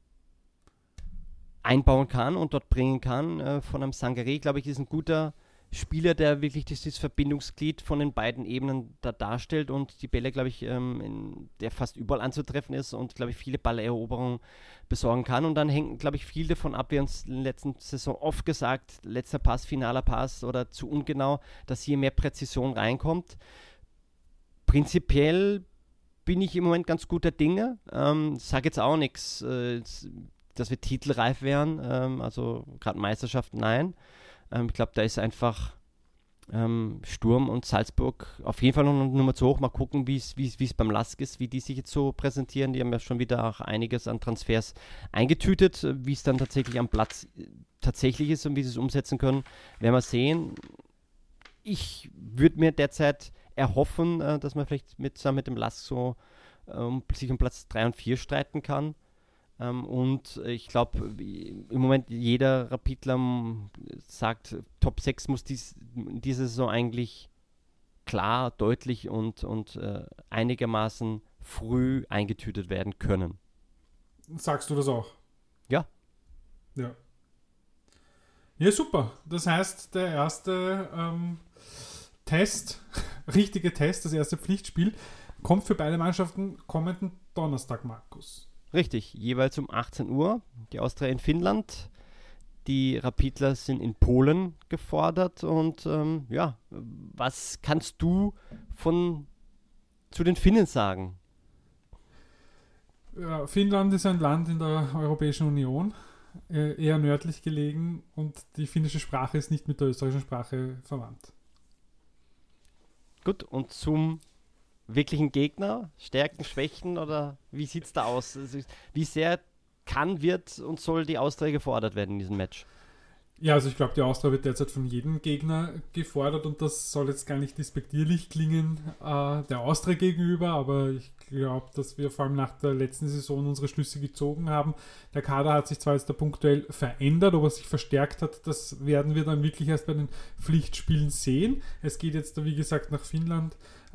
einbauen kann und dort bringen kann. Von einem Sangaré, glaube ich, ist ein guter Spieler, der wirklich dieses Verbindungsglied von den beiden Ebenen da darstellt und die Bälle, glaube ich, der fast überall anzutreffen ist und, glaube ich, viele Balleroberungen besorgen kann. Und dann hängt, glaube ich, viel davon ab, wir haben es in der letzten Saison oft gesagt, letzter Pass, finaler Pass oder zu ungenau, dass hier mehr Präzision reinkommt. Prinzipiell bin ich im Moment ganz guter Dinge. Sage jetzt auch nichts, dass wir titelreif wären, also gerade Meisterschaft, nein. Ich glaube, da ist einfach Sturm und Salzburg auf jeden Fall noch eine Nummer zu hoch. Mal gucken, wie es beim LASK ist, wie die sich jetzt so präsentieren. Die haben ja schon wieder auch einiges an Transfers eingetütet. Wie es dann tatsächlich am Platz tatsächlich ist und wie sie es umsetzen können, werden wir sehen. Ich würde mir derzeit erhoffen, dass man vielleicht zusammen mit dem LASK so sich um Platz 3 und 4 streiten kann. Und ich glaube, im Moment jeder Rapidler sagt, Top 6 muss diese Saison eigentlich klar, deutlich und einigermaßen früh eingetütet werden können. Sagst du das auch? Ja. Ja. Ja, super. Das heißt, der erste richtige Test, das erste Pflichtspiel, kommt für beide Mannschaften kommenden Donnerstag, Markus. Richtig, jeweils um 18 Uhr. Die Austria in Finnland, die Rapidler sind in Polen gefordert. Und ja, was kannst du zu den Finnen sagen? Ja, Finnland ist ein Land in der Europäischen Union, eher nördlich gelegen und die finnische Sprache ist nicht mit der österreichischen Sprache verwandt. Gut, und zum wirklichen Gegner? Stärken, Schwächen oder wie sieht es da aus? Also, wie sehr kann, wird und soll die Austria gefordert werden in diesem Match? Ja, also ich glaube, die Austria wird derzeit von jedem Gegner gefordert und das soll jetzt gar nicht despektierlich klingen der Austria gegenüber, aber ich glaube, dass wir vor allem nach der letzten Saison unsere Schlüsse gezogen haben. Der Kader hat sich zwar jetzt da punktuell verändert, ob er sich verstärkt hat, das werden wir dann wirklich erst bei den Pflichtspielen sehen. Es geht jetzt da, wie gesagt, nach Finnland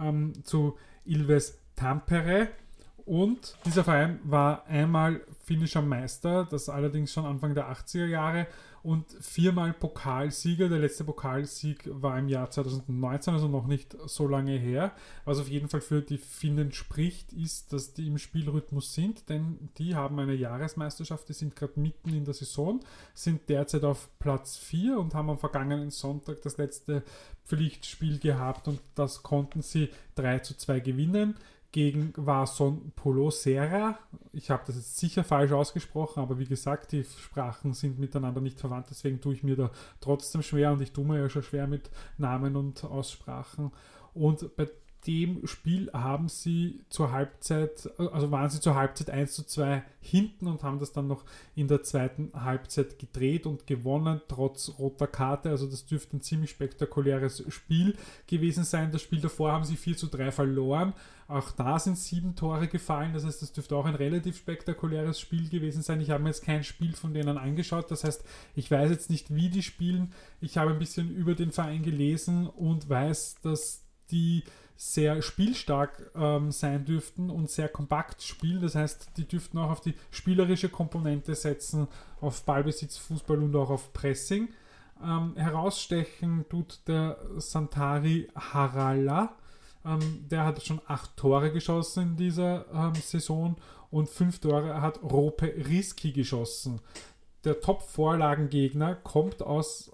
zu Ilves Tampere. Und dieser Verein war einmal finnischer Meister, das allerdings schon Anfang der 80er Jahre und 4-mal Pokalsieger. Der letzte Pokalsieg war im Jahr 2019, also noch nicht so lange her. Was auf jeden Fall für die Finnen spricht, ist, dass die im Spielrhythmus sind, denn die haben eine Jahresmeisterschaft, die sind gerade mitten in der Saison, sind derzeit auf Platz 4 und haben am vergangenen Sonntag das letzte Pflichtspiel gehabt und das konnten sie 3-2 gewinnen. Gegen Vason Polosera. Ich habe das jetzt sicher falsch ausgesprochen, aber wie gesagt, die Sprachen sind miteinander nicht verwandt, deswegen tue ich mir da trotzdem schwer und ich tue mir ja schon schwer mit Namen und Aussprachen. Und bei dem Spiel haben sie zur Halbzeit, also waren sie zur Halbzeit 1-2 hinten und haben das dann noch in der zweiten Halbzeit gedreht und gewonnen, trotz roter Karte. Also das dürfte ein ziemlich spektakuläres Spiel gewesen sein. Das Spiel davor haben sie 4-3 verloren. Auch da sind 7 Tore gefallen. Das heißt, das dürfte auch ein relativ spektakuläres Spiel gewesen sein. Ich habe mir jetzt kein Spiel von denen angeschaut. Das heißt, ich weiß jetzt nicht, wie die spielen. Ich habe ein bisschen über den Verein gelesen und weiß, dass die sehr spielstark sein dürften und sehr kompakt spielen. Das heißt, die dürften auch auf die spielerische Komponente setzen, auf Ballbesitz, Fußball und auch auf Pressing. Herausstechen tut der Santari Harala. Der hat schon 8 Tore geschossen in dieser Saison und 5 Tore hat Roope Riski geschossen. Der Top-Vorlagengegner kommt aus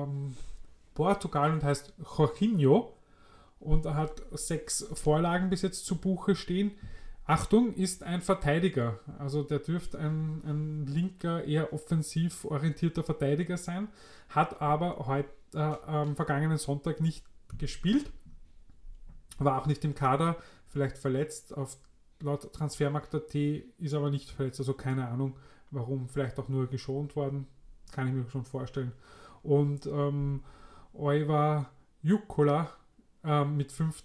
Portugal und heißt Jorginho und er hat 6 Vorlagen bis jetzt zu Buche stehen. Achtung, ist ein Verteidiger. Also der dürfte ein linker, eher offensiv orientierter Verteidiger sein, hat aber heute am vergangenen Sonntag nicht gespielt. War auch nicht im Kader, vielleicht verletzt. Laut Transfermarkt.at ist aber nicht verletzt, also keine Ahnung warum. Vielleicht auch nur geschont worden, kann ich mir schon vorstellen. Und Oiva Jukkola mit 5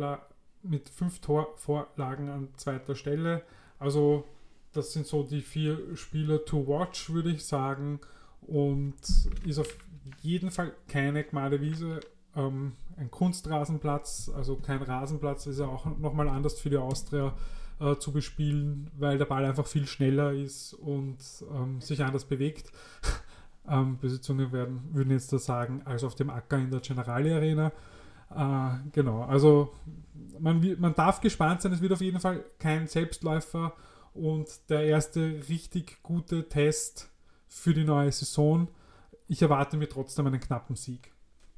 Torvorlagen an zweiter Stelle. Also das sind so die 4 Spieler to watch, würde ich sagen. Und ist auf jeden Fall keine Gmade Wiese. Ein Kunstrasenplatz, also kein Rasenplatz, ist ja auch nochmal anders für die Austria zu bespielen, weil der Ball einfach viel schneller ist und sich anders bewegt. Besitzungen würden jetzt da sagen, als auf dem Acker in der Generali Arena. Genau, also man darf gespannt sein, es wird auf jeden Fall kein Selbstläufer und der erste richtig gute Test für die neue Saison. Ich erwarte mir trotzdem einen knappen Sieg.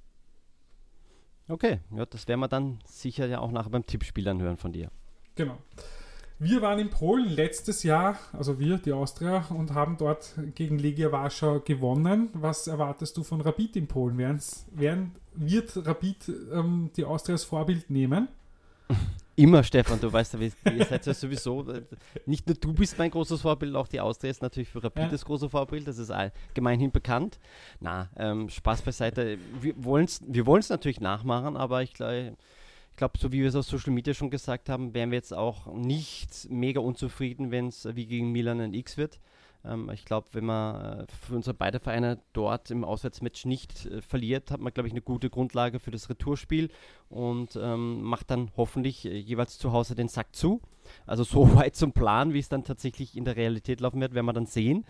Okay, ja, das werden wir dann sicher ja auch nachher beim Tippspiel dann hören von dir. Genau. Wir waren in Polen letztes Jahr, also wir, die Austria, und haben dort gegen Legia Warschau gewonnen. Was erwartest du von Rapid in Polen? Wird Rapid die Austria als Vorbild nehmen? Immer, Stefan, du weißt ja, ihr seid ja sowieso, nicht nur du bist mein großes Vorbild, auch die Austria ist natürlich für Rapid das große Vorbild, das ist gemeinhin bekannt. Spaß beiseite, wir wollen es natürlich nachmachen, aber ich glaube, so wie wir es auf Social Media schon gesagt haben, wären wir jetzt auch nicht mega unzufrieden, wenn es wie gegen Milan ein X wird. Ich glaube, wenn man für unsere beiden Vereine dort im Auswärtsmatch nicht verliert, hat man, glaube ich, eine gute Grundlage für das Retourspiel und macht dann hoffentlich jeweils zu Hause den Sack zu. Also so weit zum Plan, wie es dann tatsächlich in der Realität laufen wird, werden wir dann sehen.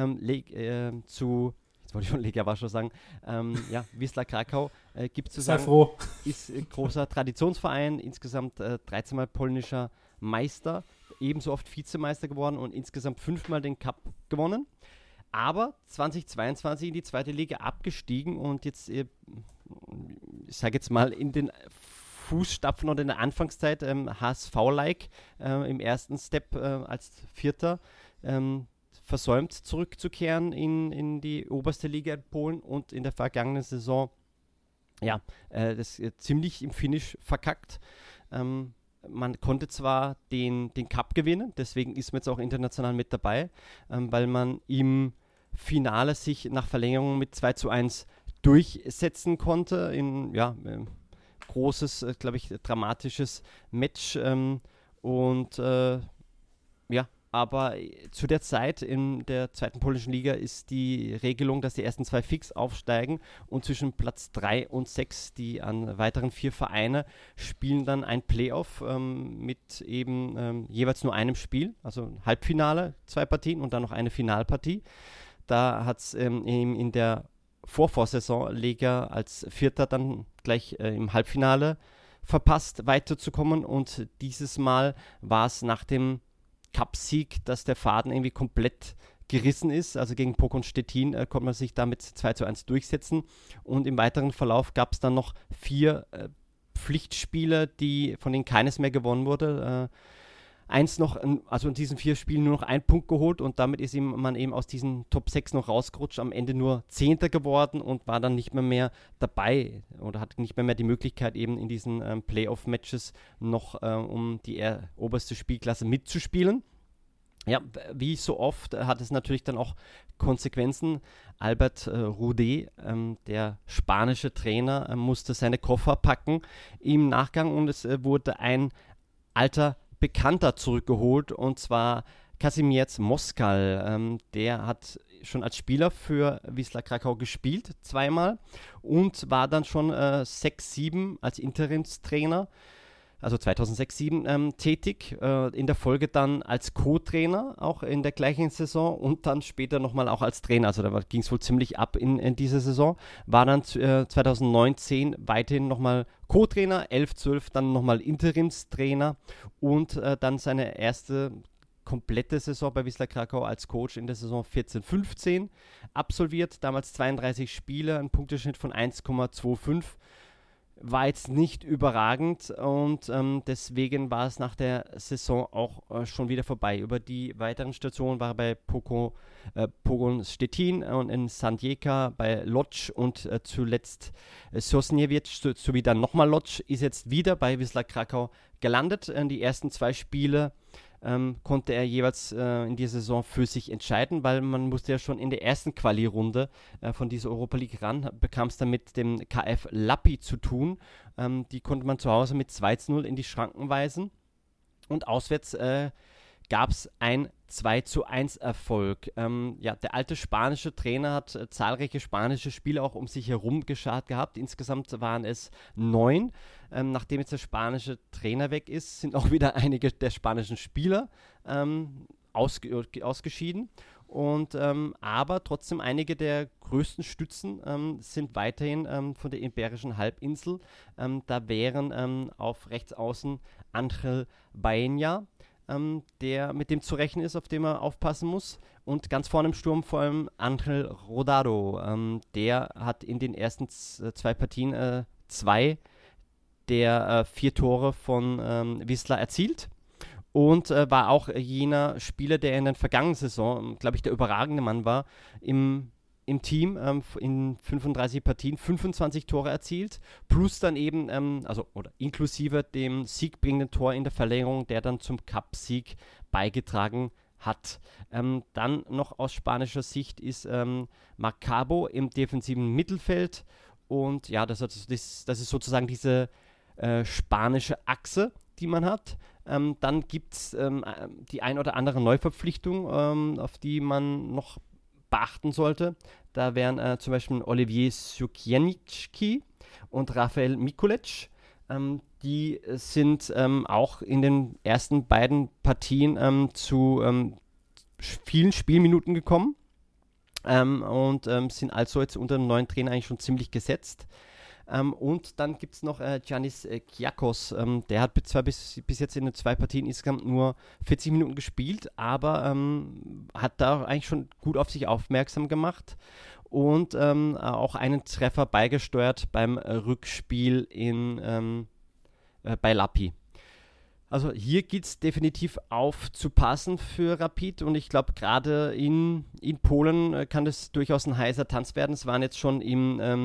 Jetzt wollte ich schon Legia Warschau sagen, Wisla Krakau gibt es zu sagen, ist ein großer Traditionsverein, insgesamt 13 Mal polnischer Meister, ebenso oft Vizemeister geworden und insgesamt 5-mal den Cup gewonnen. Aber 2022 in die zweite Liga abgestiegen und jetzt, ich sage jetzt mal, in den Fußstapfen oder in der Anfangszeit HSV-like im ersten Step als Vierter versäumt zurückzukehren in die oberste Liga in Polen und in der vergangenen Saison das ziemlich im Finish verkackt. man konnte zwar den Cup gewinnen, deswegen ist man jetzt auch international mit dabei, weil man im Finale sich nach Verlängerung mit 2:1 durchsetzen konnte in großes, glaube ich, dramatisches Match aber zu der Zeit in der zweiten polnischen Liga ist die Regelung, dass die ersten 2 fix aufsteigen und zwischen Platz 3 und 6 die an weiteren 4 Vereine spielen dann ein Playoff mit eben jeweils nur einem Spiel, also Halbfinale, 2 Partien und dann noch eine Finalpartie. Da hat es in der Vorvorsaison Lega als Vierter dann gleich im Halbfinale verpasst, weiterzukommen und dieses Mal war es nach dem Cup-Sieg, dass der Faden irgendwie komplett gerissen ist. Also gegen Pogoń Stettin konnte man sich damit 2:1 durchsetzen und im weiteren Verlauf gab es dann noch 4 Pflichtspiele, von denen keines mehr gewonnen wurde. Eins noch, also in diesen 4 Spielen nur noch 1 Punkt geholt und damit ist man eben aus diesen Top 6 noch rausgerutscht, am Ende nur 10. geworden und war dann nicht mehr dabei oder hatte nicht mehr die Möglichkeit eben in diesen Playoff-Matches noch um die oberste Spielklasse mitzuspielen. Ja, wie so oft hat es natürlich dann auch Konsequenzen. Albert Rudé, der spanische Trainer, musste seine Koffer packen im Nachgang und es wurde ein alter Bekannter zurückgeholt und zwar Kazimierz Moskal. Der hat schon als Spieler für Wisła Krakau gespielt, 2-mal und war dann schon 6-7 als Interimstrainer, also 2006-07 tätig, in der Folge dann als Co-Trainer, auch in der gleichen Saison und dann später nochmal auch als Trainer, also da ging es wohl ziemlich ab in dieser Saison, war dann 2019 weiterhin nochmal Co-Trainer, 11-12 dann nochmal Interimstrainer und dann seine erste komplette Saison bei Wisła Krakau als Coach in der Saison 14-15 absolviert, damals 32 Spiele, ein Punkteschnitt von 1,25, war jetzt nicht überragend und deswegen war es nach der Saison auch schon wieder vorbei. Über die weiteren Stationen war er bei Pogoń Stettin und in Sandjeka bei Łódź und zuletzt Sosniewicz sowie dann nochmal Łódź, ist jetzt wieder bei Wisła Krakau gelandet. Die ersten 2 Spiele konnte er jeweils in dieser Saison für sich entscheiden, weil man musste ja schon in der ersten Quali-Runde von dieser Europa League ran, bekam es dann mit dem KF Lappi zu tun. Die konnte man zu Hause mit 2:0 in die Schranken weisen und auswärts gab es ein 2:1 Erfolg. Der alte spanische Trainer hat zahlreiche spanische Spiele auch um sich herum geschart gehabt. Insgesamt waren es 9. Nachdem jetzt der spanische Trainer weg ist, sind auch wieder einige der spanischen Spieler ausgeschieden. Aber trotzdem einige der größten Stützen sind weiterhin von der Iberischen Halbinsel. Da wären auf rechts außen Ángel Baena, mit dem zu rechnen ist, auf dem er aufpassen muss. Und ganz vorne im Sturm vor allem Ángel Rodado. Der hat in den ersten 2 Partien 2 der 4 Tore von Wisła erzielt. Und war auch jener Spieler, der in der vergangenen Saison, glaube ich, der überragende Mann war, im Team in 35 Partien 25 Tore erzielt, plus dann eben, oder inklusive dem siegbringenden Tor in der Verlängerung, der dann zum Cup-Sieg beigetragen hat. Dann noch aus spanischer Sicht ist Macabo im defensiven Mittelfeld und ja, das ist sozusagen diese spanische Achse, die man hat. Dann gibt es die ein oder andere Neuverpflichtung, auf die man noch beachten sollte. Da wären zum Beispiel Olivier Sukienicki und Rafael Mikulic. Die sind auch in den ersten beiden Partien zu vielen Spielminuten gekommen und sind also jetzt unter dem neuen Trainer eigentlich schon ziemlich gesetzt. Und dann gibt es noch Giannis Kyakos, der hat zwar bis jetzt in den 2 Partien insgesamt nur 40 Minuten gespielt, aber hat da eigentlich schon gut auf sich aufmerksam gemacht und auch einen Treffer beigesteuert beim Rückspiel bei Lappi. Also hier geht es definitiv aufzupassen für Rapid und ich glaube gerade in Polen kann das durchaus ein heißer Tanz werden. Es waren jetzt schon im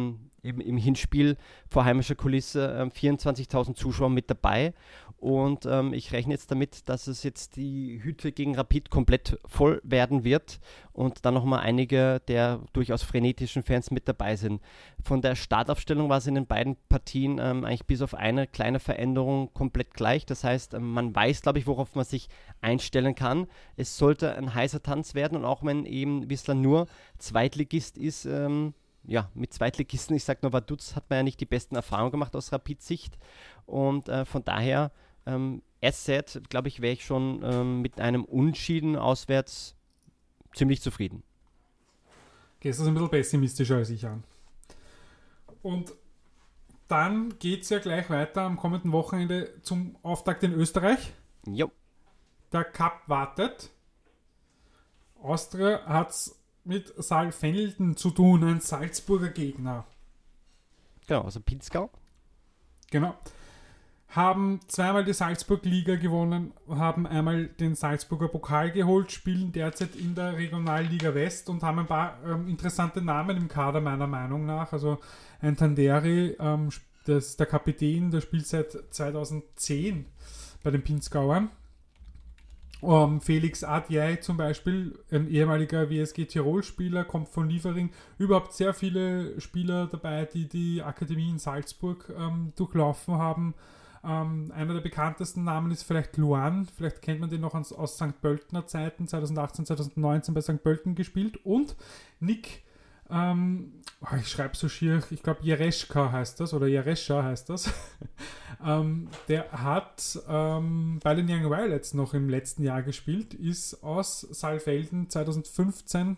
im Hinspiel vor heimischer Kulisse 24.000 Zuschauer mit dabei. Und ich rechne jetzt damit, dass es jetzt die Hütte gegen Rapid komplett voll werden wird und dann nochmal einige der durchaus frenetischen Fans mit dabei sind. Von der Startaufstellung war es in den beiden Partien eigentlich bis auf eine kleine Veränderung komplett gleich. Das heißt, man weiß, glaube ich, worauf man sich einstellen kann. Es sollte ein heißer Tanz werden und auch wenn eben Wisla nur Zweitligist ist, mit Zweitligisten, ich sage nur Vaduz, hat man ja nicht die besten Erfahrungen gemacht aus Rapid-Sicht und von daher as said, glaube ich, wäre ich schon mit einem Unentschieden auswärts ziemlich zufrieden. Gehst du ein bisschen pessimistischer als ich an. Und dann geht es ja gleich weiter am kommenden Wochenende zum Auftakt in Österreich. Jo. Der Cup wartet. Austria hat es mit Saalfelden zu tun, ein Salzburger Gegner. Genau, also Pinzgau. Genau. Haben zweimal die Salzburg-Liga gewonnen, haben einmal den Salzburger Pokal geholt, spielen derzeit in der Regionalliga West und haben ein paar interessante Namen im Kader meiner Meinung nach. Also ein Tanderi, das ist der Kapitän, der spielt seit 2010 bei den Pinzgauern. Felix Adjei zum Beispiel, ein ehemaliger WSG Tirol-Spieler, kommt von Liefering. Überhaupt sehr viele Spieler dabei, die die Akademie in Salzburg durchlaufen haben. Einer der bekanntesten Namen ist vielleicht Luan, vielleicht kennt man den noch aus St. Pöltener Zeiten, 2018, 2019 bei St. Pölten gespielt. Und Nick, ich schreibe so schier, ich glaube Jereschka heißt das, oder Jerescha heißt das. Der hat bei den Young Violets noch im letzten Jahr gespielt, ist aus Saalfelden 2015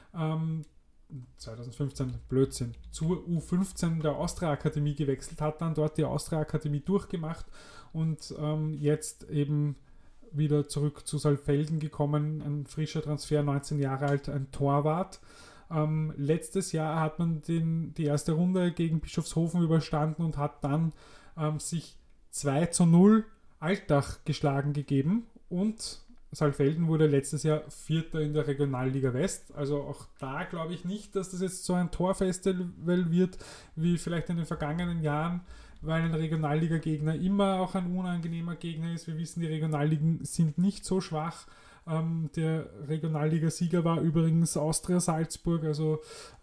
Blödsinn, zur U15 der Austria-Akademie gewechselt, hat dann dort die Austria-Akademie durchgemacht und jetzt eben wieder zurück zu Saalfelden gekommen, ein frischer Transfer, 19 Jahre alt, ein Torwart. Letztes Jahr hat man die erste Runde gegen Bischofshofen überstanden und hat dann sich 2:0 Altach geschlagen gegeben und Saalfelden wurde letztes Jahr Vierter in der Regionalliga West. Also auch da glaube ich nicht, dass das jetzt so ein Torfestival wird, wie vielleicht in den vergangenen Jahren, weil ein Regionalliga-Gegner immer auch ein unangenehmer Gegner ist. Wir wissen, die Regionalligen sind nicht so schwach. Der Regionalliga-Sieger war übrigens Austria Salzburg, also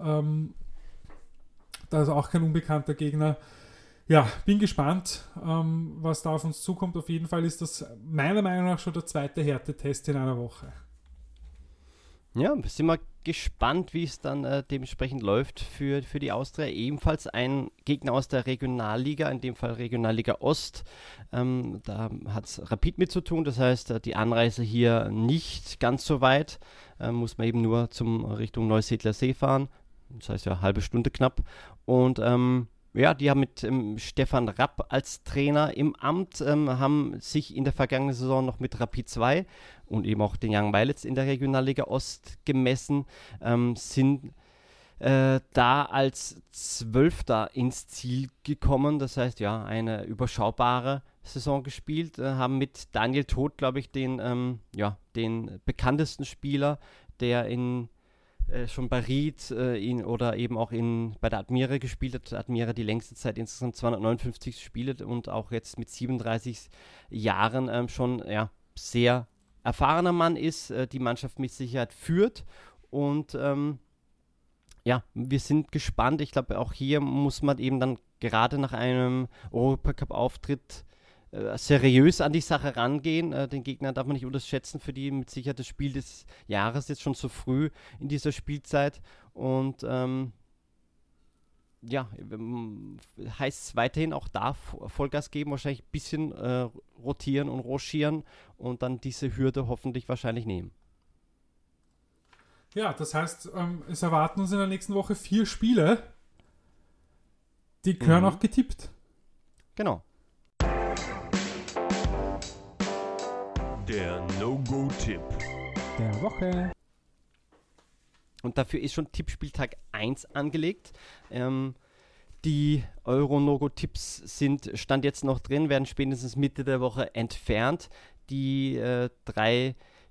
da ist auch kein unbekannter Gegner. Ja, bin gespannt, was da auf uns zukommt. Auf jeden Fall ist das meiner Meinung nach schon der zweite Härtetest in einer Woche. Ja, sind wir gespannt, wie es dann dementsprechend läuft für die Austria. Ebenfalls ein Gegner aus der Regionalliga, in dem Fall Regionalliga Ost. Da hat es Rapid mit zu tun, das heißt, die Anreise hier nicht ganz so weit. Muss man eben nur Richtung Neusiedler See fahren. Das heißt ja, halbe Stunde knapp. Und die haben mit Stefan Rapp als Trainer im Amt, haben sich in der vergangenen Saison noch mit Rapid 2 und eben auch den Young Violets in der Regionalliga Ost gemessen, sind da als Zwölfter ins Ziel gekommen. Das heißt, ja, eine überschaubare Saison gespielt, haben mit Daniel Todt, glaube ich, den bekanntesten Spieler, der schon bei Ried oder eben auch bei der Admira gespielt hat. Admira die längste Zeit, insgesamt 259 Spiele und auch jetzt mit 37 Jahren schon sehr erfahrener Mann ist, die Mannschaft mit Sicherheit führt und wir sind gespannt. Ich glaube, auch hier muss man eben dann gerade nach einem Europacup-Auftritt seriös an die Sache rangehen. Den Gegner darf man nicht unterschätzen, für die mit Sicherheit das Spiel des Jahres jetzt schon so früh in dieser Spielzeit. Und heißt es weiterhin auch da Vollgas geben, wahrscheinlich ein bisschen rotieren und rochieren und dann diese Hürde hoffentlich wahrscheinlich nehmen. Ja, das heißt, es erwarten uns in der nächsten Woche 4 Spiele. Die gehören auch getippt. Genau. Der No-Go-Tipp der Woche. Und dafür ist schon Tippspieltag 1 angelegt. Die Euro-No-Go-Tipps stand jetzt noch drin, werden spätestens Mitte der Woche entfernt. Die 3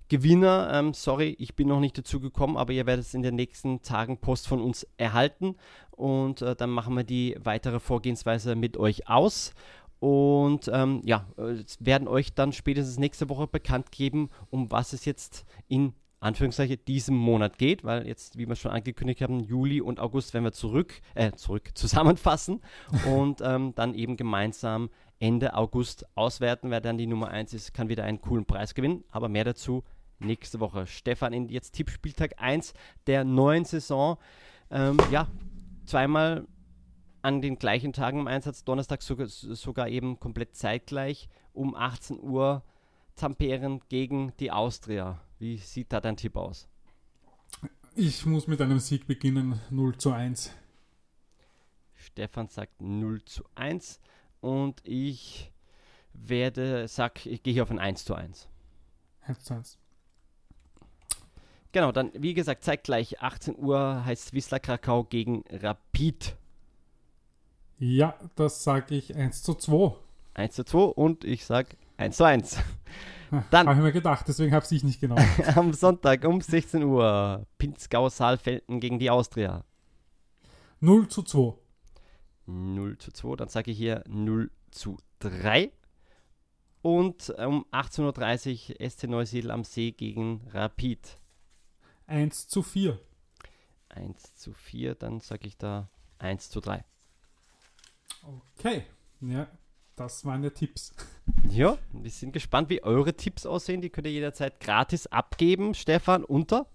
Gewinner, sorry, ich bin noch nicht dazu gekommen, aber ihr werdet in den nächsten Tagen Post von uns erhalten und dann machen wir die weitere Vorgehensweise mit euch aus und werden euch dann spätestens nächste Woche bekannt geben, um was es jetzt in Anführungszeichen diesem Monat geht, weil jetzt, wie wir schon angekündigt haben, Juli und August werden wir zusammenfassen und dann eben gemeinsam Ende August auswerten. Wer dann die Nummer 1 ist, kann wieder einen coolen Preis gewinnen, aber mehr dazu nächste Woche. Stefan, in jetzt Tippspieltag 1 der neuen Saison. Zweimal an den gleichen Tagen im Einsatz, Donnerstag sogar eben komplett zeitgleich um 18 Uhr Tampere gegen die Austria. Wie sieht da dein Tipp aus? Ich muss mit einem Sieg beginnen, 0:1. Stefan sagt 0:1 und ich gehe hier auf ein 1:1. 1:1. Genau, dann wie gesagt, zeitgleich 18 Uhr heißt Wisla Krakau gegen Rapid. Ja, das sage ich 1:2. 1:2 und ich sage 1:1. Dann habe ich mir gedacht, deswegen habe ich nicht genommen. am Sonntag um 16 Uhr Pinzgau-Saalfelden gegen die Austria. 0:2. 0:2, dann sage ich hier 0:3. Und um 18.30 Uhr SC Neusiedl am See gegen Rapid. 1:4. 1:4, dann sage ich da 1:3. Okay, ja, das waren ja Tipps. Ja, wir sind gespannt, wie eure Tipps aussehen. Die könnt ihr jederzeit gratis abgeben. Stefan, unter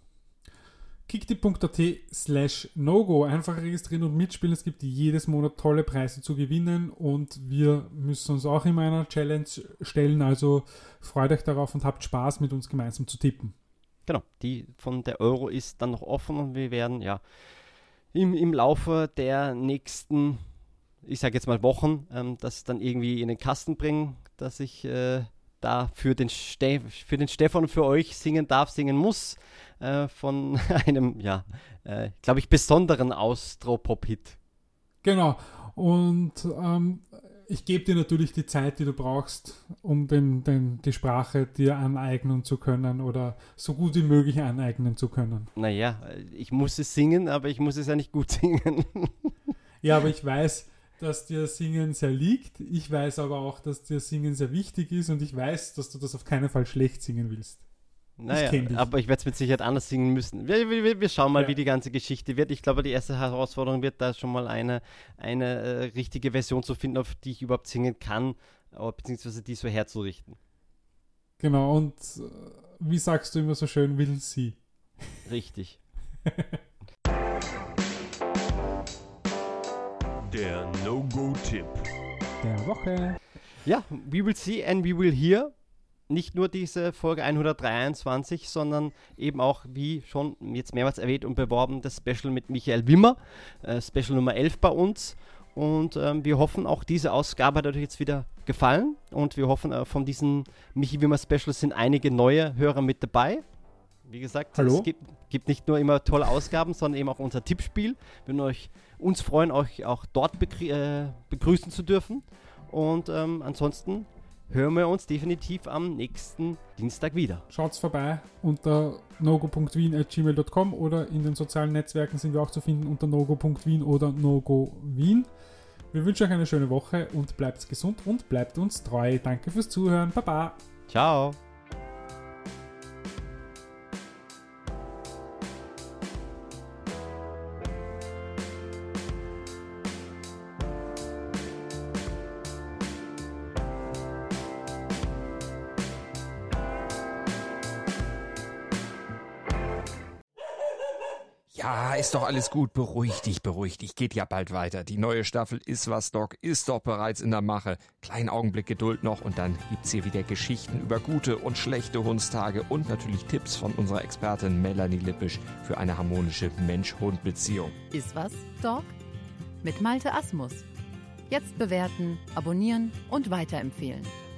kicktipp.at/nogo. Einfach registrieren und mitspielen. Es gibt jedes Monat tolle Preise zu gewinnen und wir müssen uns auch immer einer Challenge stellen. Also freut euch darauf und habt Spaß, mit uns gemeinsam zu tippen. Genau, die von der Euro ist dann noch offen und wir werden ja im Laufe der nächsten, ich sage jetzt mal Wochen, das dann irgendwie in den Kasten bringen, dass ich da für den Stefan und für euch singen darf, singen muss, von einem, glaube ich, besonderen Austropop-Hit. Genau, und ich gebe dir natürlich die Zeit, die du brauchst, um die Sprache dir aneignen zu können oder so gut wie möglich aneignen zu können. Naja, ich muss es singen, aber ich muss es ja nicht gut singen. Ja, aber ich weiß, dass dir Singen sehr liegt. Ich weiß aber auch, dass dir Singen sehr wichtig ist und ich weiß, dass du das auf keinen Fall schlecht singen willst. Naja, aber ich werde es mit Sicherheit anders singen müssen. Wir schauen mal, wie die ganze Geschichte wird. Ich glaube, die erste Herausforderung wird da schon mal eine richtige Version zu finden, auf die ich überhaupt singen kann, beziehungsweise die so herzurichten. Genau, und wie sagst du immer so schön, will sie. Richtig. Der No-Go-Tipp der Woche. Ja, we will see and we will hear. Nicht nur diese Folge 123, sondern eben auch, wie schon jetzt mehrmals erwähnt und beworben, das Special mit Michael Wimmer, Special Nummer 11 bei uns. Und wir hoffen, auch diese Ausgabe hat euch jetzt wieder gefallen. Und wir hoffen, von diesen Michi Wimmer Specials sind einige neue Hörer mit dabei. Wie gesagt, es gibt nicht nur immer tolle Ausgaben, sondern eben auch unser Tippspiel. Wir würden uns freuen, euch auch dort begrüßen zu dürfen. Und ansonsten hören wir uns definitiv am nächsten Dienstag wieder. Schaut's vorbei unter nogo.wien@gmail.com oder in den sozialen Netzwerken sind wir auch zu finden unter nogo.wien oder nogowien. Wir wünschen euch eine schöne Woche und bleibt gesund und bleibt uns treu. Danke fürs Zuhören. Baba. Ciao. Ja, ist doch alles gut. Beruhig dich. Geht ja bald weiter. Die neue Staffel Ist was, Doc ist doch bereits in der Mache. Kleinen Augenblick Geduld noch und dann gibt's hier wieder Geschichten über gute und schlechte Hundstage und natürlich Tipps von unserer Expertin Melanie Lippisch für eine harmonische Mensch-Hund-Beziehung. Ist was, Doc? Mit Malte Asmus. Jetzt bewerten, abonnieren und weiterempfehlen.